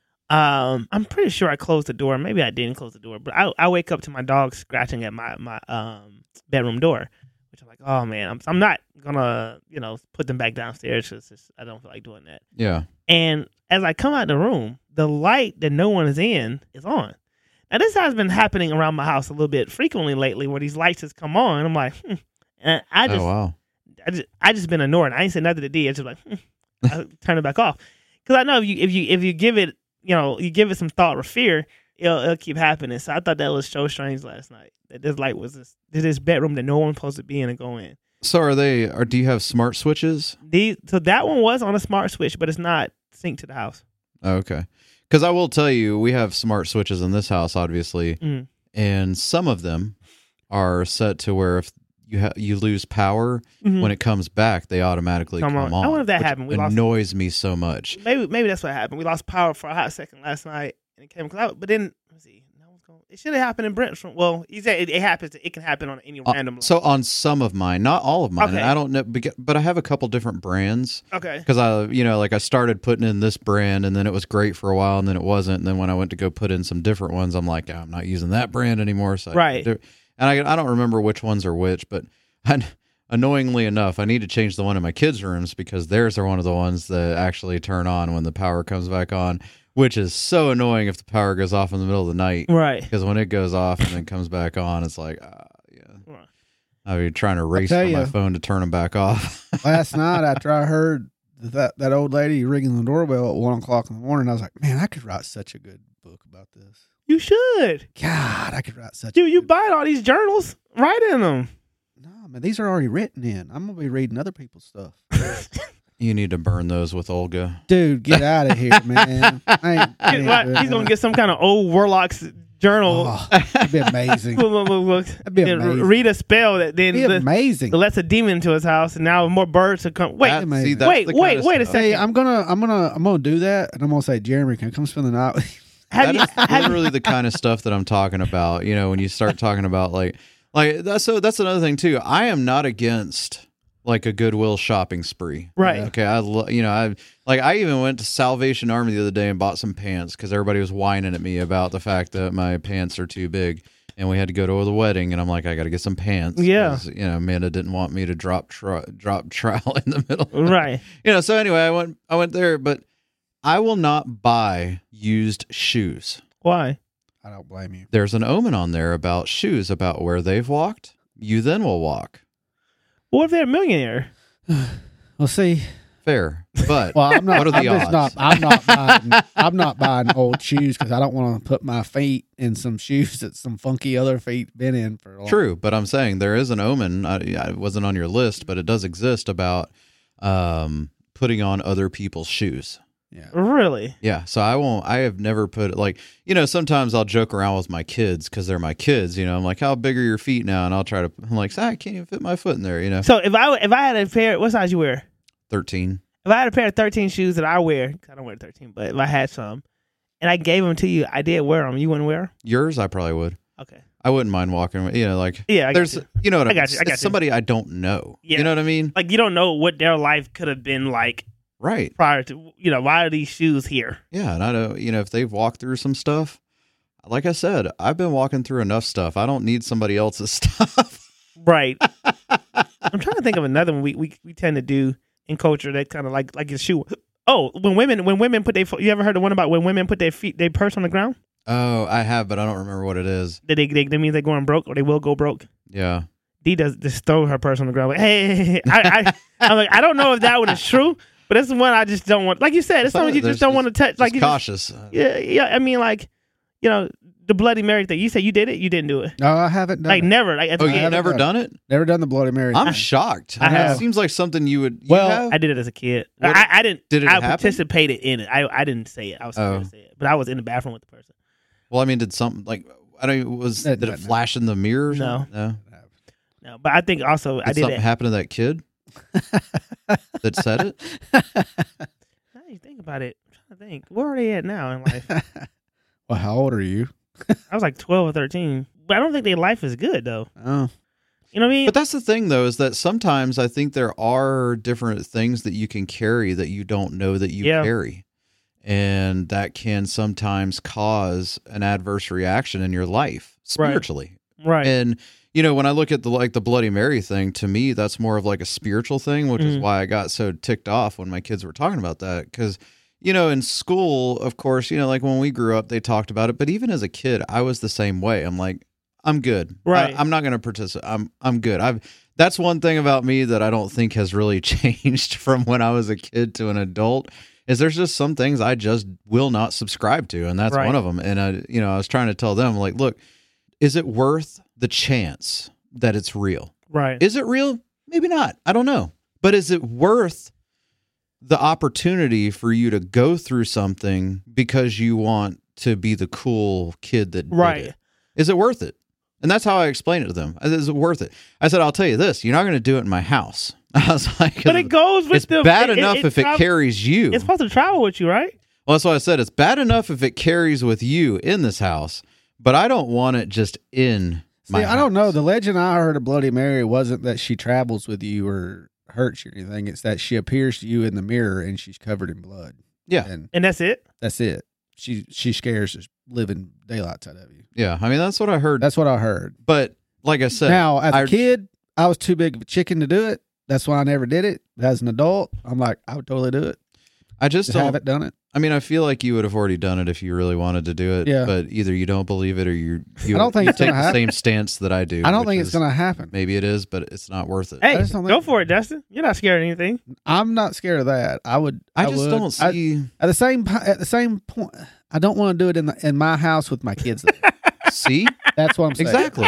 um, I'm pretty sure I closed the door. Maybe I didn't close the door, but I I wake up to my dog scratching at my my um bedroom door, which I'm like, oh man, I'm I'm not gonna you know put them back downstairs because I don't feel like doing that. Yeah. And as I come out the room, the light that no one is in is on. Now this has been happening around my house a little bit frequently lately, where these lights just come on. I'm like, hmm. And I just Oh, wow. I just I just been annoyed. I ain't said nothing to D. It's just like hmm. I turn it back off because I know if you if you if you give it you know you give it some thought or fear, it'll, it'll keep happening. So I thought that was so strange last night that this light was this this bedroom that no one's supposed to be in and go in. So are they, or do you have smart switches? These so that one was on a smart switch, but it's not synced to the house. Oh, okay. Because I will tell you, we have smart switches in this house, obviously, Mm. and some of them are set to where if you ha- you lose power, Mhm. when it comes back, they automatically Come come, on. on. I wonder if that which happened. We lost- annoys me so much. Maybe maybe that's what happened. We lost power for a hot second last night, and it came cloud. But then let's see, no one's going. It should have happened in Brent's room. Well, he said it, it happens. It can happen on any Uh, random. so on some of mine, not all of mine, Okay. and I don't know, beca- but I have a couple different brands. okay. Because I, you know, like I started putting in this brand, and then it was great for a while, and then it wasn't. And then when I went to go put in some different ones, I'm like, oh, I'm not using that brand anymore. So I Right. do- and I, I don't remember which ones are which, but I, annoyingly enough, I need to change the one in my kids' rooms because theirs are one of the ones that actually turn on when the power comes back on, which is so annoying if the power goes off in the middle of the night. Right. Because when it goes off and then comes back on, it's like, ah, yeah. Right. I'll be trying to race tell on my ya. phone to turn them back off. Last night after I heard that that old lady ringing the doorbell at one o'clock in the morning, I was like, man, I could write such a good book about this. You should. God, I could write such. Dude, a you good buy all these journals, write in them. No, man, these are already written in. I'm gonna be reading other people's stuff. You need to burn those with Olga. Dude, get out of here, man. I ain't, I ain't What, doing he's gonna that. get some kind of old warlock's journal. Oh, that'd be amazing. Look, look, look, look. That'd be And amazing. read a spell that then It'd be le- amazing. lets a demon into his house, and now more birds have come. Wait, That- amazing. see, that's wait, the kind wait, of wait a stuff. second. Hey, I'm gonna, I'm gonna, I'm gonna do that, and I'm gonna say, Jeremy, can I come spend the night with you? have That you, is have you- literally the kind of stuff that I'm talking about. You know, when you start talking about like, like that's so that's another thing too. I am not against like a Goodwill shopping spree. Right. Okay. I lo- you know I like I even went to Salvation Army the other day and bought some pants because everybody was whining at me about the fact that my pants are too big. And we had to go to the wedding, and I'm like, I got to get some pants. Yeah. 'cause, you know, Amanda didn't want me to drop tr- drop trowel in the middle. right. You know, so anyway, I went I went there, but I will not buy used shoes. Why? I don't blame you. There's an omen on there about shoes, about where they've walked. You then will walk. What if they're a millionaire? Well, see, Fair, but well, I'm not. What are the I'm just not. odds? I'm not buying. I'm not buying old shoes because I don't want to put my feet in some shoes that some funky other feet been in for a long. true. But I'm saying there is an omen. I, I it wasn't on your list, but it does exist about um, putting on other people's shoes. Yeah. Really? Yeah, so I won't. I have never put like you know. Sometimes I'll joke around with my kids because they're my kids. You know, I'm like, "How big are your feet now?" And I'll try to. I'm like, "I can't even fit my foot in there." You know, So if I if I had a pair, what size you wear? thirteen. if I had a pair of thirteen shoes that I wear, 'cause I don't wear thirteen, but if I had some, and I gave them to you, I did wear them. You wouldn't wear them? Yours, I probably would. Okay. I wouldn't mind walking. You know, like Yeah, I got there's, you. you know what I, I got mean? you, I got It's you. somebody I don't know. Yeah. You know what I mean? Like, you don't know what their life could have been like Right. prior to, you know, why are these shoes here? Yeah, and I know, you know, if they've walked through some stuff, like I said, I've been walking through enough stuff. I don't need somebody else's stuff. Right. I'm trying to think of another one we, we, we tend to do in culture that kind of like like your shoe. Oh, when women when women put their fo- you ever heard the one about when women put their feet their purse on the ground? Oh, I have, but I don't remember what it is. That they, they that means they're going broke or they will go broke. Yeah. Dee does just throw her purse on the ground like, hey, hey, hey. I, I I'm like, I don't know if that one is true, but it's the one I just don't want. Like you said, it's something you just don't want to touch. Like just you cautious. Just, yeah, yeah. I mean, like, you know, the Bloody Mary thing. You said you did it. You didn't do it. No, I haven't done Like it. never. Like, Oh, yeah, you've haven't never done done it? Never done the Bloody Mary. I'm thing. shocked. I have. It seems like something you would. You Well, have? I did it as a kid. What- I, I didn't. did it I happen? participated in it. I I didn't say it. I was scared Oh. to say it, but I was in the bathroom with the person. Well, I mean, did something like I don't. Was That did it doesn't flash in the mirror? Or No. something? no. No, but I think also Did I did something it. happen to that kid that said it? Now you think about it. I'm trying to think. Where are they at now in life? Well, how old are you? I was like twelve or thirteen, but I don't think their life is good though. Oh, You know what I mean? But that's the thing, though, is that sometimes I think there are different things that you can carry that you don't know that you Yeah. carry. And that can sometimes cause an adverse reaction in your life Right. spiritually. right. And, you know, when I look at the like the Bloody Mary thing, to me, that's more of like a spiritual thing, which is Mhm. why I got so ticked off when my kids were talking about that. Because, you know, in school, of course, you know, like when we grew up, they talked about it. But even as a kid, I was the same way. I'm like, I'm good. Right. I, I'm not going to participate. I'm I'm good. I've that's one thing about me that I don't think has really changed from when I was a kid to an adult. Is there's just some things I just will not subscribe to, and that's Right. one of them. And I, you know, I was trying to tell them, like, look, is it worth the chance that it's real? right. Is it real? Maybe not. I don't know. But is it worth the opportunity for you to go through something because you want to be the cool kid that did Right. it? Is it worth it? And that's how I explained it to them. Is it worth it? I said, I'll tell you this: you're not going to do it in my house. I was like, but it goes with it's the bad it- enough it, if it travel- carries you. It's supposed to travel with you, right? Well, that's what I said. It's bad enough if it carries with you in this house, but I don't want it just in see, my I don't know. house. The legend I heard of Bloody Mary wasn't that she travels with you or hurts you or anything. It's that she appears to you in the mirror and she's covered in blood. Yeah. And And that's it. that's it. She she scares the living daylights out of you. Yeah, I mean, that's what I heard. That's what I heard. But like I said, Now, as a I- kid, I was too big of a chicken to do it. That's why I never did it. As an adult, I'm like, I would totally do it. I just Just don't. haven't done it. I mean, I feel like you would have already done it if you really wanted to do it. Yeah. But either you don't believe it or you you, I don't think you it's gonna take the happen. same stance that I do. I don't which think it's is going to happen. Maybe it is, but it's not worth it. Hey, just don't go think- for it, Dustin. You're not scared of anything. I'm not scared of that. I would. I just would. don't I- see. at the same po- at the same point. I don't want to do it in the, in my house with my kids there. see That's what I'm saying. exactly.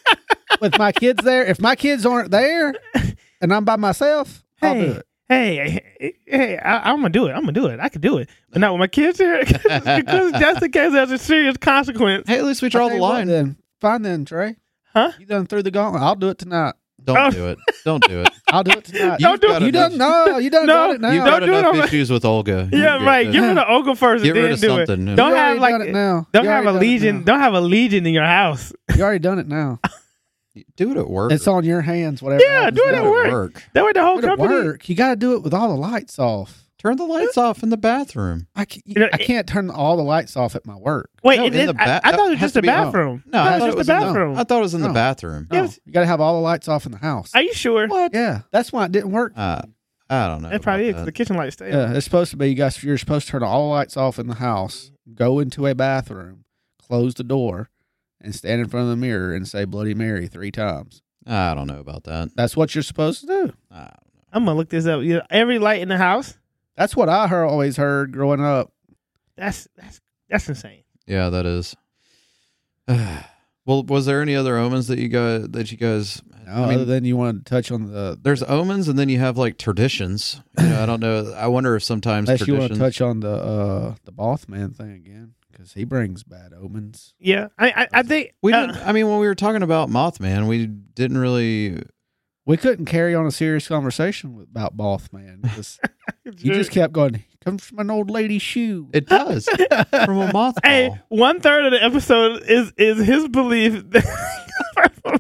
With my kids there, if my kids aren't there, and I'm by myself, I'll do Hey, it. hey, hey, hey I, I'm gonna do it. I'm gonna do it. I can do it, but not with my kids here because just in case there's a serious consequence. Hey, at least we draw I'll the tell you what line. Then fine, then Trey. Huh? You done through the gauntlet? I'll do it tonight. Don't Oh. do it. Don't do it. I'll do it tonight. Don't do You've got You enough- done? No, you done No, done it now. You've Don't got do it enough on my- issues with Olga. Yeah, You're good. right. Get rid of Ogle first Get and rid then of do it. something. Don't You have already like done it now. don't You have a already done it legion. now. Don't have a legion in your house. You already done it now. Do it at work. It's on your hands. Whatever. Yeah, happens do it now. at Do work. work. That way the whole Do it at company. work. You got to do it with all the lights off. Turn the lights off in the bathroom. I can't, You know, I can't turn all the lights off at my work. Wait, No, it in is, the ba- I, I thought it was has just to a be- bathroom. No, I I thought thought it was it was just a in the- bathroom. I thought it was in the No. bathroom. No, Yes. you got to have all the lights off in the house. Are you sure? What? Yeah, that's why it didn't work. Uh, I don't know. It probably is. about 'Cause the that. kitchen lights stay. Yeah, on. it's supposed to be. You guys, you're supposed to turn all the lights off in the house. Go into a bathroom, close the door, and stand in front of the mirror and say Bloody Mary three times. I don't know about that. That's what you're supposed to do. I don't know. I'm gonna look this up. You know, every light in the house. That's what I heard, always heard growing up. That's that's that's insane. Yeah, that is. Well, was there any other omens that you guys that you guys? No, I mean, other than you wanted to touch on the. there's omens, and then you have like traditions. You know, I don't know. I wonder if sometimes Unless you want to traditions. touch on the uh, the Bothman thing again, because he brings bad omens. Yeah, I I, I think We uh, didn't. I mean, when we were talking about Mothman, we didn't really. We couldn't carry on a serious conversation with, about Bothman because You just kept going, comes from an old lady's shoe. It does from a mothball. Hey, one third of the episode is is his belief that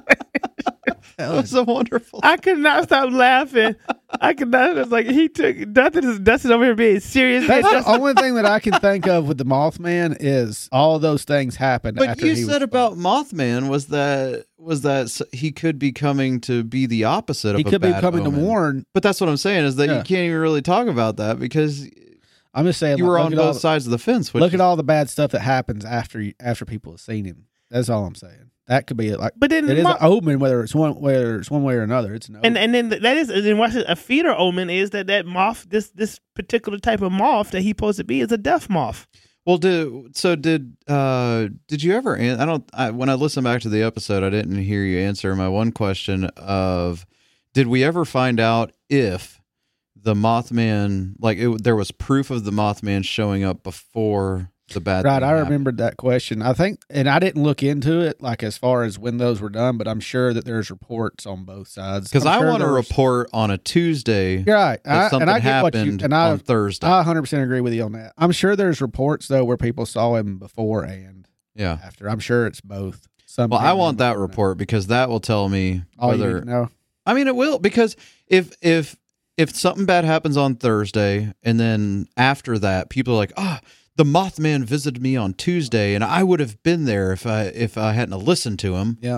That's so wonderful. I could not stop laughing. I could not. It's like he took Dustin is Dustin over here being serious. That's the only thing that I can think of with the Mothman is all those things happened. But after you he said was about Mothman was that was that s- he could be coming to be the opposite of he a could be bad coming omen. to warn. But that's what I'm saying is that Yeah. you can't even really talk about that because I'm just saying you were look on at all both the- sides of the fence. Which Look is- at all the bad stuff that happens after you, after people have seen him. That's all I'm saying. That could be it. Like, But then it is Mo- an omen, whether it's one whether it's one way or another. It's an omen. And and then that is and then what's it, a feeder omen is that that moth this this particular type of moth that he's supposed to be is a death moth. Well, did so did uh did you ever? An- I don't. I, when I listened back to the episode, I didn't hear you answer my one question of did we ever find out if the Mothman like it, there was proof of the Mothman showing up before the bad right, thing I happened? remembered that question. I think, and I didn't look into it like as far as when those were done, but I'm sure that there's reports on both sides. Because I'm I sure want to there was- report on a Tuesday You're right, that I, something and I get what you happened and I on Thursday. I one hundred percent agree with you on that. I'm sure there's reports though where people saw him before and yeah. after. I'm sure it's both. Some Well, I people want that don't know. report because that will tell me All you whether need to know. I mean, it will because if if if something bad happens on Thursday and then after that, people are like, "Ah, oh, the Mothman visited me on Tuesday, and I would have been there if I if I hadn't listened to him." Yeah.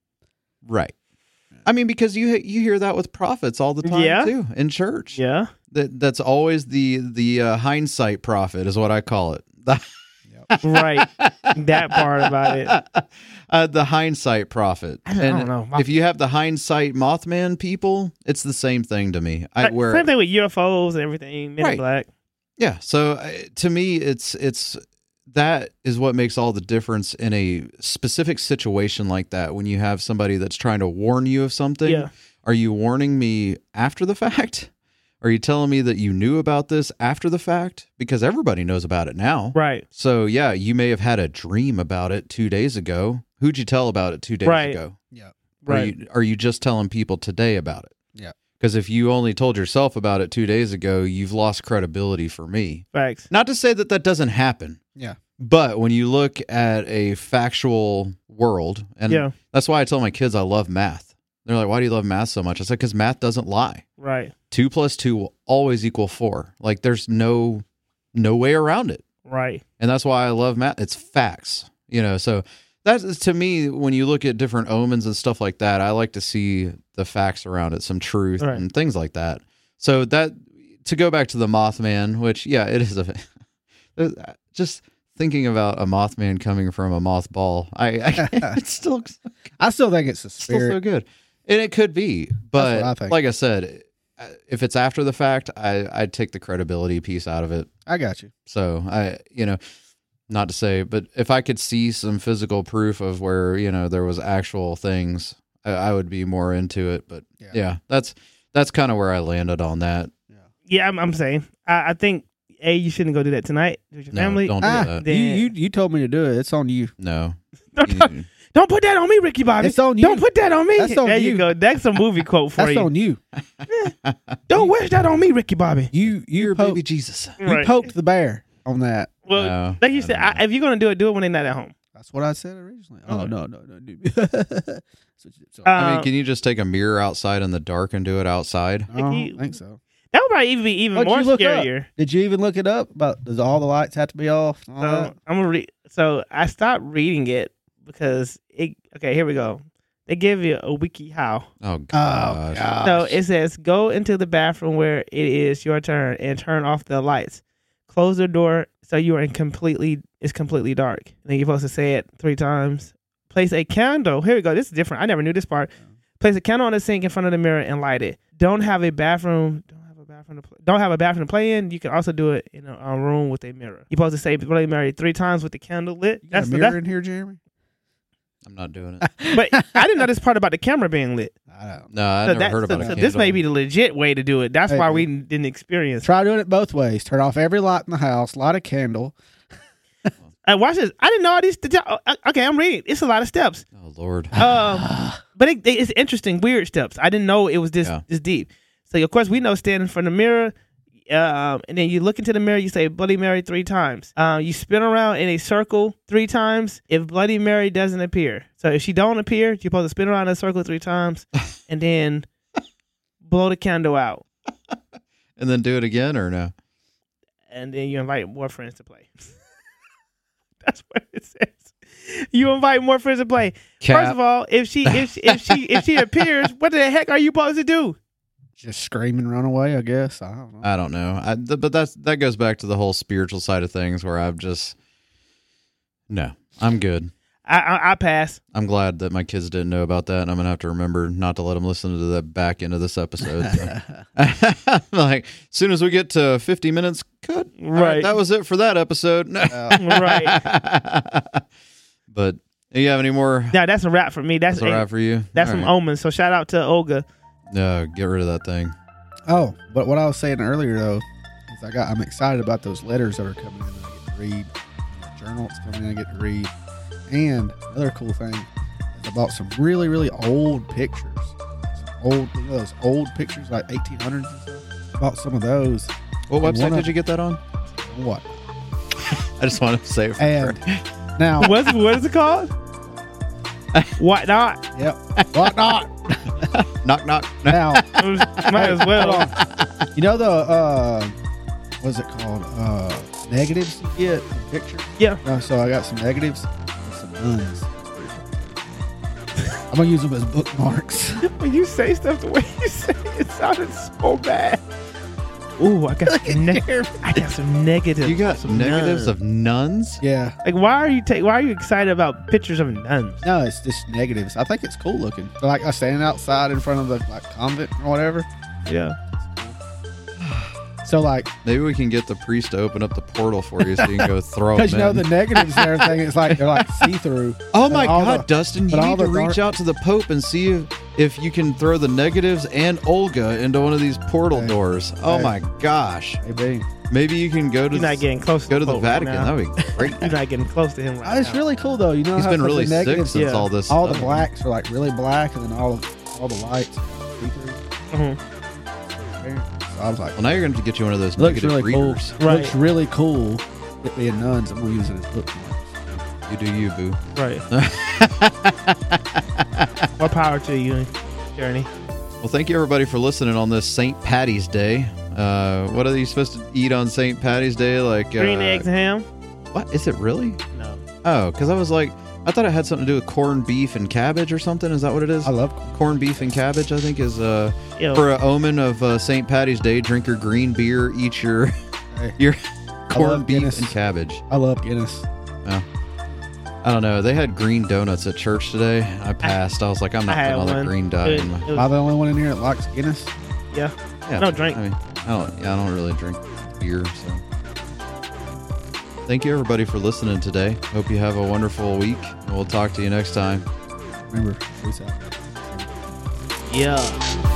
Right. I mean, because you you hear that with prophets all the time Yeah. too in church. Yeah. That that's always the the uh, hindsight prophet is what I call it. The, Right. That part about it. uh, the hindsight prophet. I don't- I And don't know. if you have the hindsight Mothman people, it's the same thing to me. I Like, where same thing with U F Os and everything. Men in Right. Black. yeah. So uh, to me, it's it's that is what makes all the difference in a specific situation like that. When you have somebody that's trying to warn you of something, Yeah. are you warning me after the fact? Are you telling me that you knew about this after the fact? Because everybody knows about it now. Right. So yeah, you may have had a dream about it two days ago. Who'd you tell about it two days Right. ago? Yeah. Are Right. you are you just telling people today about it? Yeah. Because if you only told yourself about it two days ago, you've lost credibility for me. Facts. Not to say that that doesn't happen, Yeah. but when you look at a factual world, and Yeah. that's why I tell my kids I love math. They're like, "Why do you love math so much?" I said, "Because math doesn't lie. Right. Two plus two will always equal four. Like there's no no way around it." Right. And that's why I love math. It's facts, you know. So that's to me when you look at different omens and stuff like that. I like to see the facts around it, some truth Right. and things like that. So that to go back to the Mothman, which yeah, it is a just thinking about a Mothman coming from a mothball. I, I it's still I still think it's a still spirit. so good, and it could be, but what I think. like I said, if it's after the fact, I I'd take the credibility piece out of it. I got you. So I, you know, not to say, but if I could see some physical proof of where, you know, there was actual things, I, I would be more into it. But Yeah. yeah, that's, that's kind of where I landed on that. Yeah, I'm, I'm saying. I, I think A, you shouldn't go do that tonight with your No, family. don't do Ah, that. you, Then- you you told me to do it. It's on you. No. Don't, You- don't, don't put that on me, Ricky Bobby. It's on you. Don't put that on me. That's on there you. you. go. That's a movie quote for That's you. on you. Don't wish that on me, Ricky Bobby. You you You're poked, baby Jesus. you Right. poked the bear on that. Well, No, like you I said, don't I, know. if you're gonna do it, do it when they're not at home. That's what I said originally. Oh Okay. no no no. dude. So- so- Uh, I mean, can you just take a mirror outside in the dark and do it outside? I don't you- think so. That would probably even be even What'd more you look up? scarier. Did you even look it up? About does all the lights have to be off? and all So that? I'm gonna read. So I stopped reading it because it. Okay, here we go. They give you a wiki how. Oh, Oh gosh. gosh. So it says, go into the bathroom where it is your turn and turn off the lights. Close the door so you are in completely, it's completely dark. And then you're supposed to say it three times. Place a candle. Here we go. This is different. I never knew this part. Place a candle on the sink in front of the mirror and light it. Don't have a bathroom. Don't have a bathroom to play. Don't have a bathroom to play in. You can also do it in a, a room with a mirror. You're supposed to say Bloody Mary three times with the candle lit. You got That's a the, mirror that's, in here, Jeremy? I'm not doing it. but I didn't know this part about the camera being lit. I don't. No, I So never that- heard about so- a so candle. this may be the legit way to do it. That's Hey, why hey. we didn't experience. Try doing it both ways. Turn off every light in the house. Light a candle. Uh, watch this. I didn't know all these. deta- oh, Okay, I'm reading. It's a lot of steps. Oh, Lord. Um, but it, it's interesting, weird steps. I didn't know it was this Yeah. this deep. So of course we know standing in front of the mirror, um, and then you look into the mirror, you say Bloody Mary three times. Um, you spin around in a circle three times if Bloody Mary doesn't appear. So if she don't appear, you're supposed to spin around in a circle three times and then blow the candle out. And then do it again or no? And then you invite more friends to play. That's what it says. You invite more friends to play. Cap. First of all, if she if she, if she if she appears, what the heck are you supposed to do? Just scream and run away, I guess. I don't know. I don't know. I, th- but that's that goes back to the whole spiritual side of things where I've just no, I'm good. I, I I pass. I'm glad that my kids didn't know about that, and I'm gonna have to remember not to let them listen to the back end of this episode. Like, as soon as we get to fifty minutes, good. All Right. that was it for that episode. Right. But do you have any more? Now that's a wrap for me. That's That's a wrap for you. That's All some right. omens. So shout out to Olga. No, get rid of that thing. Oh, but what I was saying earlier though is I got I'm excited about those letters that are coming in that I get to read. The journal that's coming in I get to read. And another cool thing is I bought some really, really old pictures. Some old, you know, those old pictures like eighteen hundreds and stuff. I bought some of those. What And website one did of- you get that on? What? I just want to say it for And free. now, What's what is it called? What not? yep. What not? Knock, knock. Now, Might as well. hold on. You know the uh, what's it called? Uh, negatives you get in pictures. Yeah. Uh, so I got some negatives and some nuns. I'm gonna use them as bookmarks. When you say stuff the way you say it, it sounded so bad. Ooh, I got some ne- I got some negatives. You got some negatives nuns. of nuns? Yeah. Like, why are you take? Why are you excited about pictures of nuns? No, it's just negatives. I think it's cool looking. Like I standing outside in front of the like convent or whatever. Yeah. So like, Maybe we can get the priest to open up the portal for you so you can go throw because them you know in. the negatives and everything, it's like they're like see through. Oh my all God, the- Dustin! You but all need to the reach dark- out to the Pope and see if, if you can throw the negatives and Olga into one of these portal Hey. doors. Oh Hey. my gosh! Maybe. Maybe you can go to You're not getting close. go to the the Pope right Vatican. now. That'd be great. You're not getting close to him right Oh, it's now. really cool though. You know, He's how been for the really sick negatives, since yeah. all this. all the stuff. blacks are like really black, and then all the all the whites see through. Mhm. So I was like, Well, now you're going to get you one of those looks negative really cool. readers. Right. Looks really cool. It being nuns, I'm gonna use it as bookmarks. You do you, boo. Right. More power to you, Journey. Well, thank you everybody for listening on this Saint Patty's Day. Uh, what are you supposed to eat on Saint Patty's Day? Like Green uh, eggs and ham? What is it really? No. Oh, because I was like, I thought it had something to do with corned beef and cabbage or something. Is that what it is? I love Corned beef and cabbage, I think, is uh, Ew. for an omen of uh, Saint Patty's Day. Drink your green beer, eat your Hey. your love corned beef Guinness. and cabbage. I love Guinness. I don't know. They had green donuts at church today. I passed. I was like, I'm not I had putting all that one. green dye It- in my. it Am was- I the only one in here that likes Guinness? yeah. Yeah, I don't drink. I mean, I don't. Yeah, I don't really drink beer. So, thank you everybody for listening today. Hope you have a wonderful week, and we'll talk to you next time. Remember, peace out. Yeah.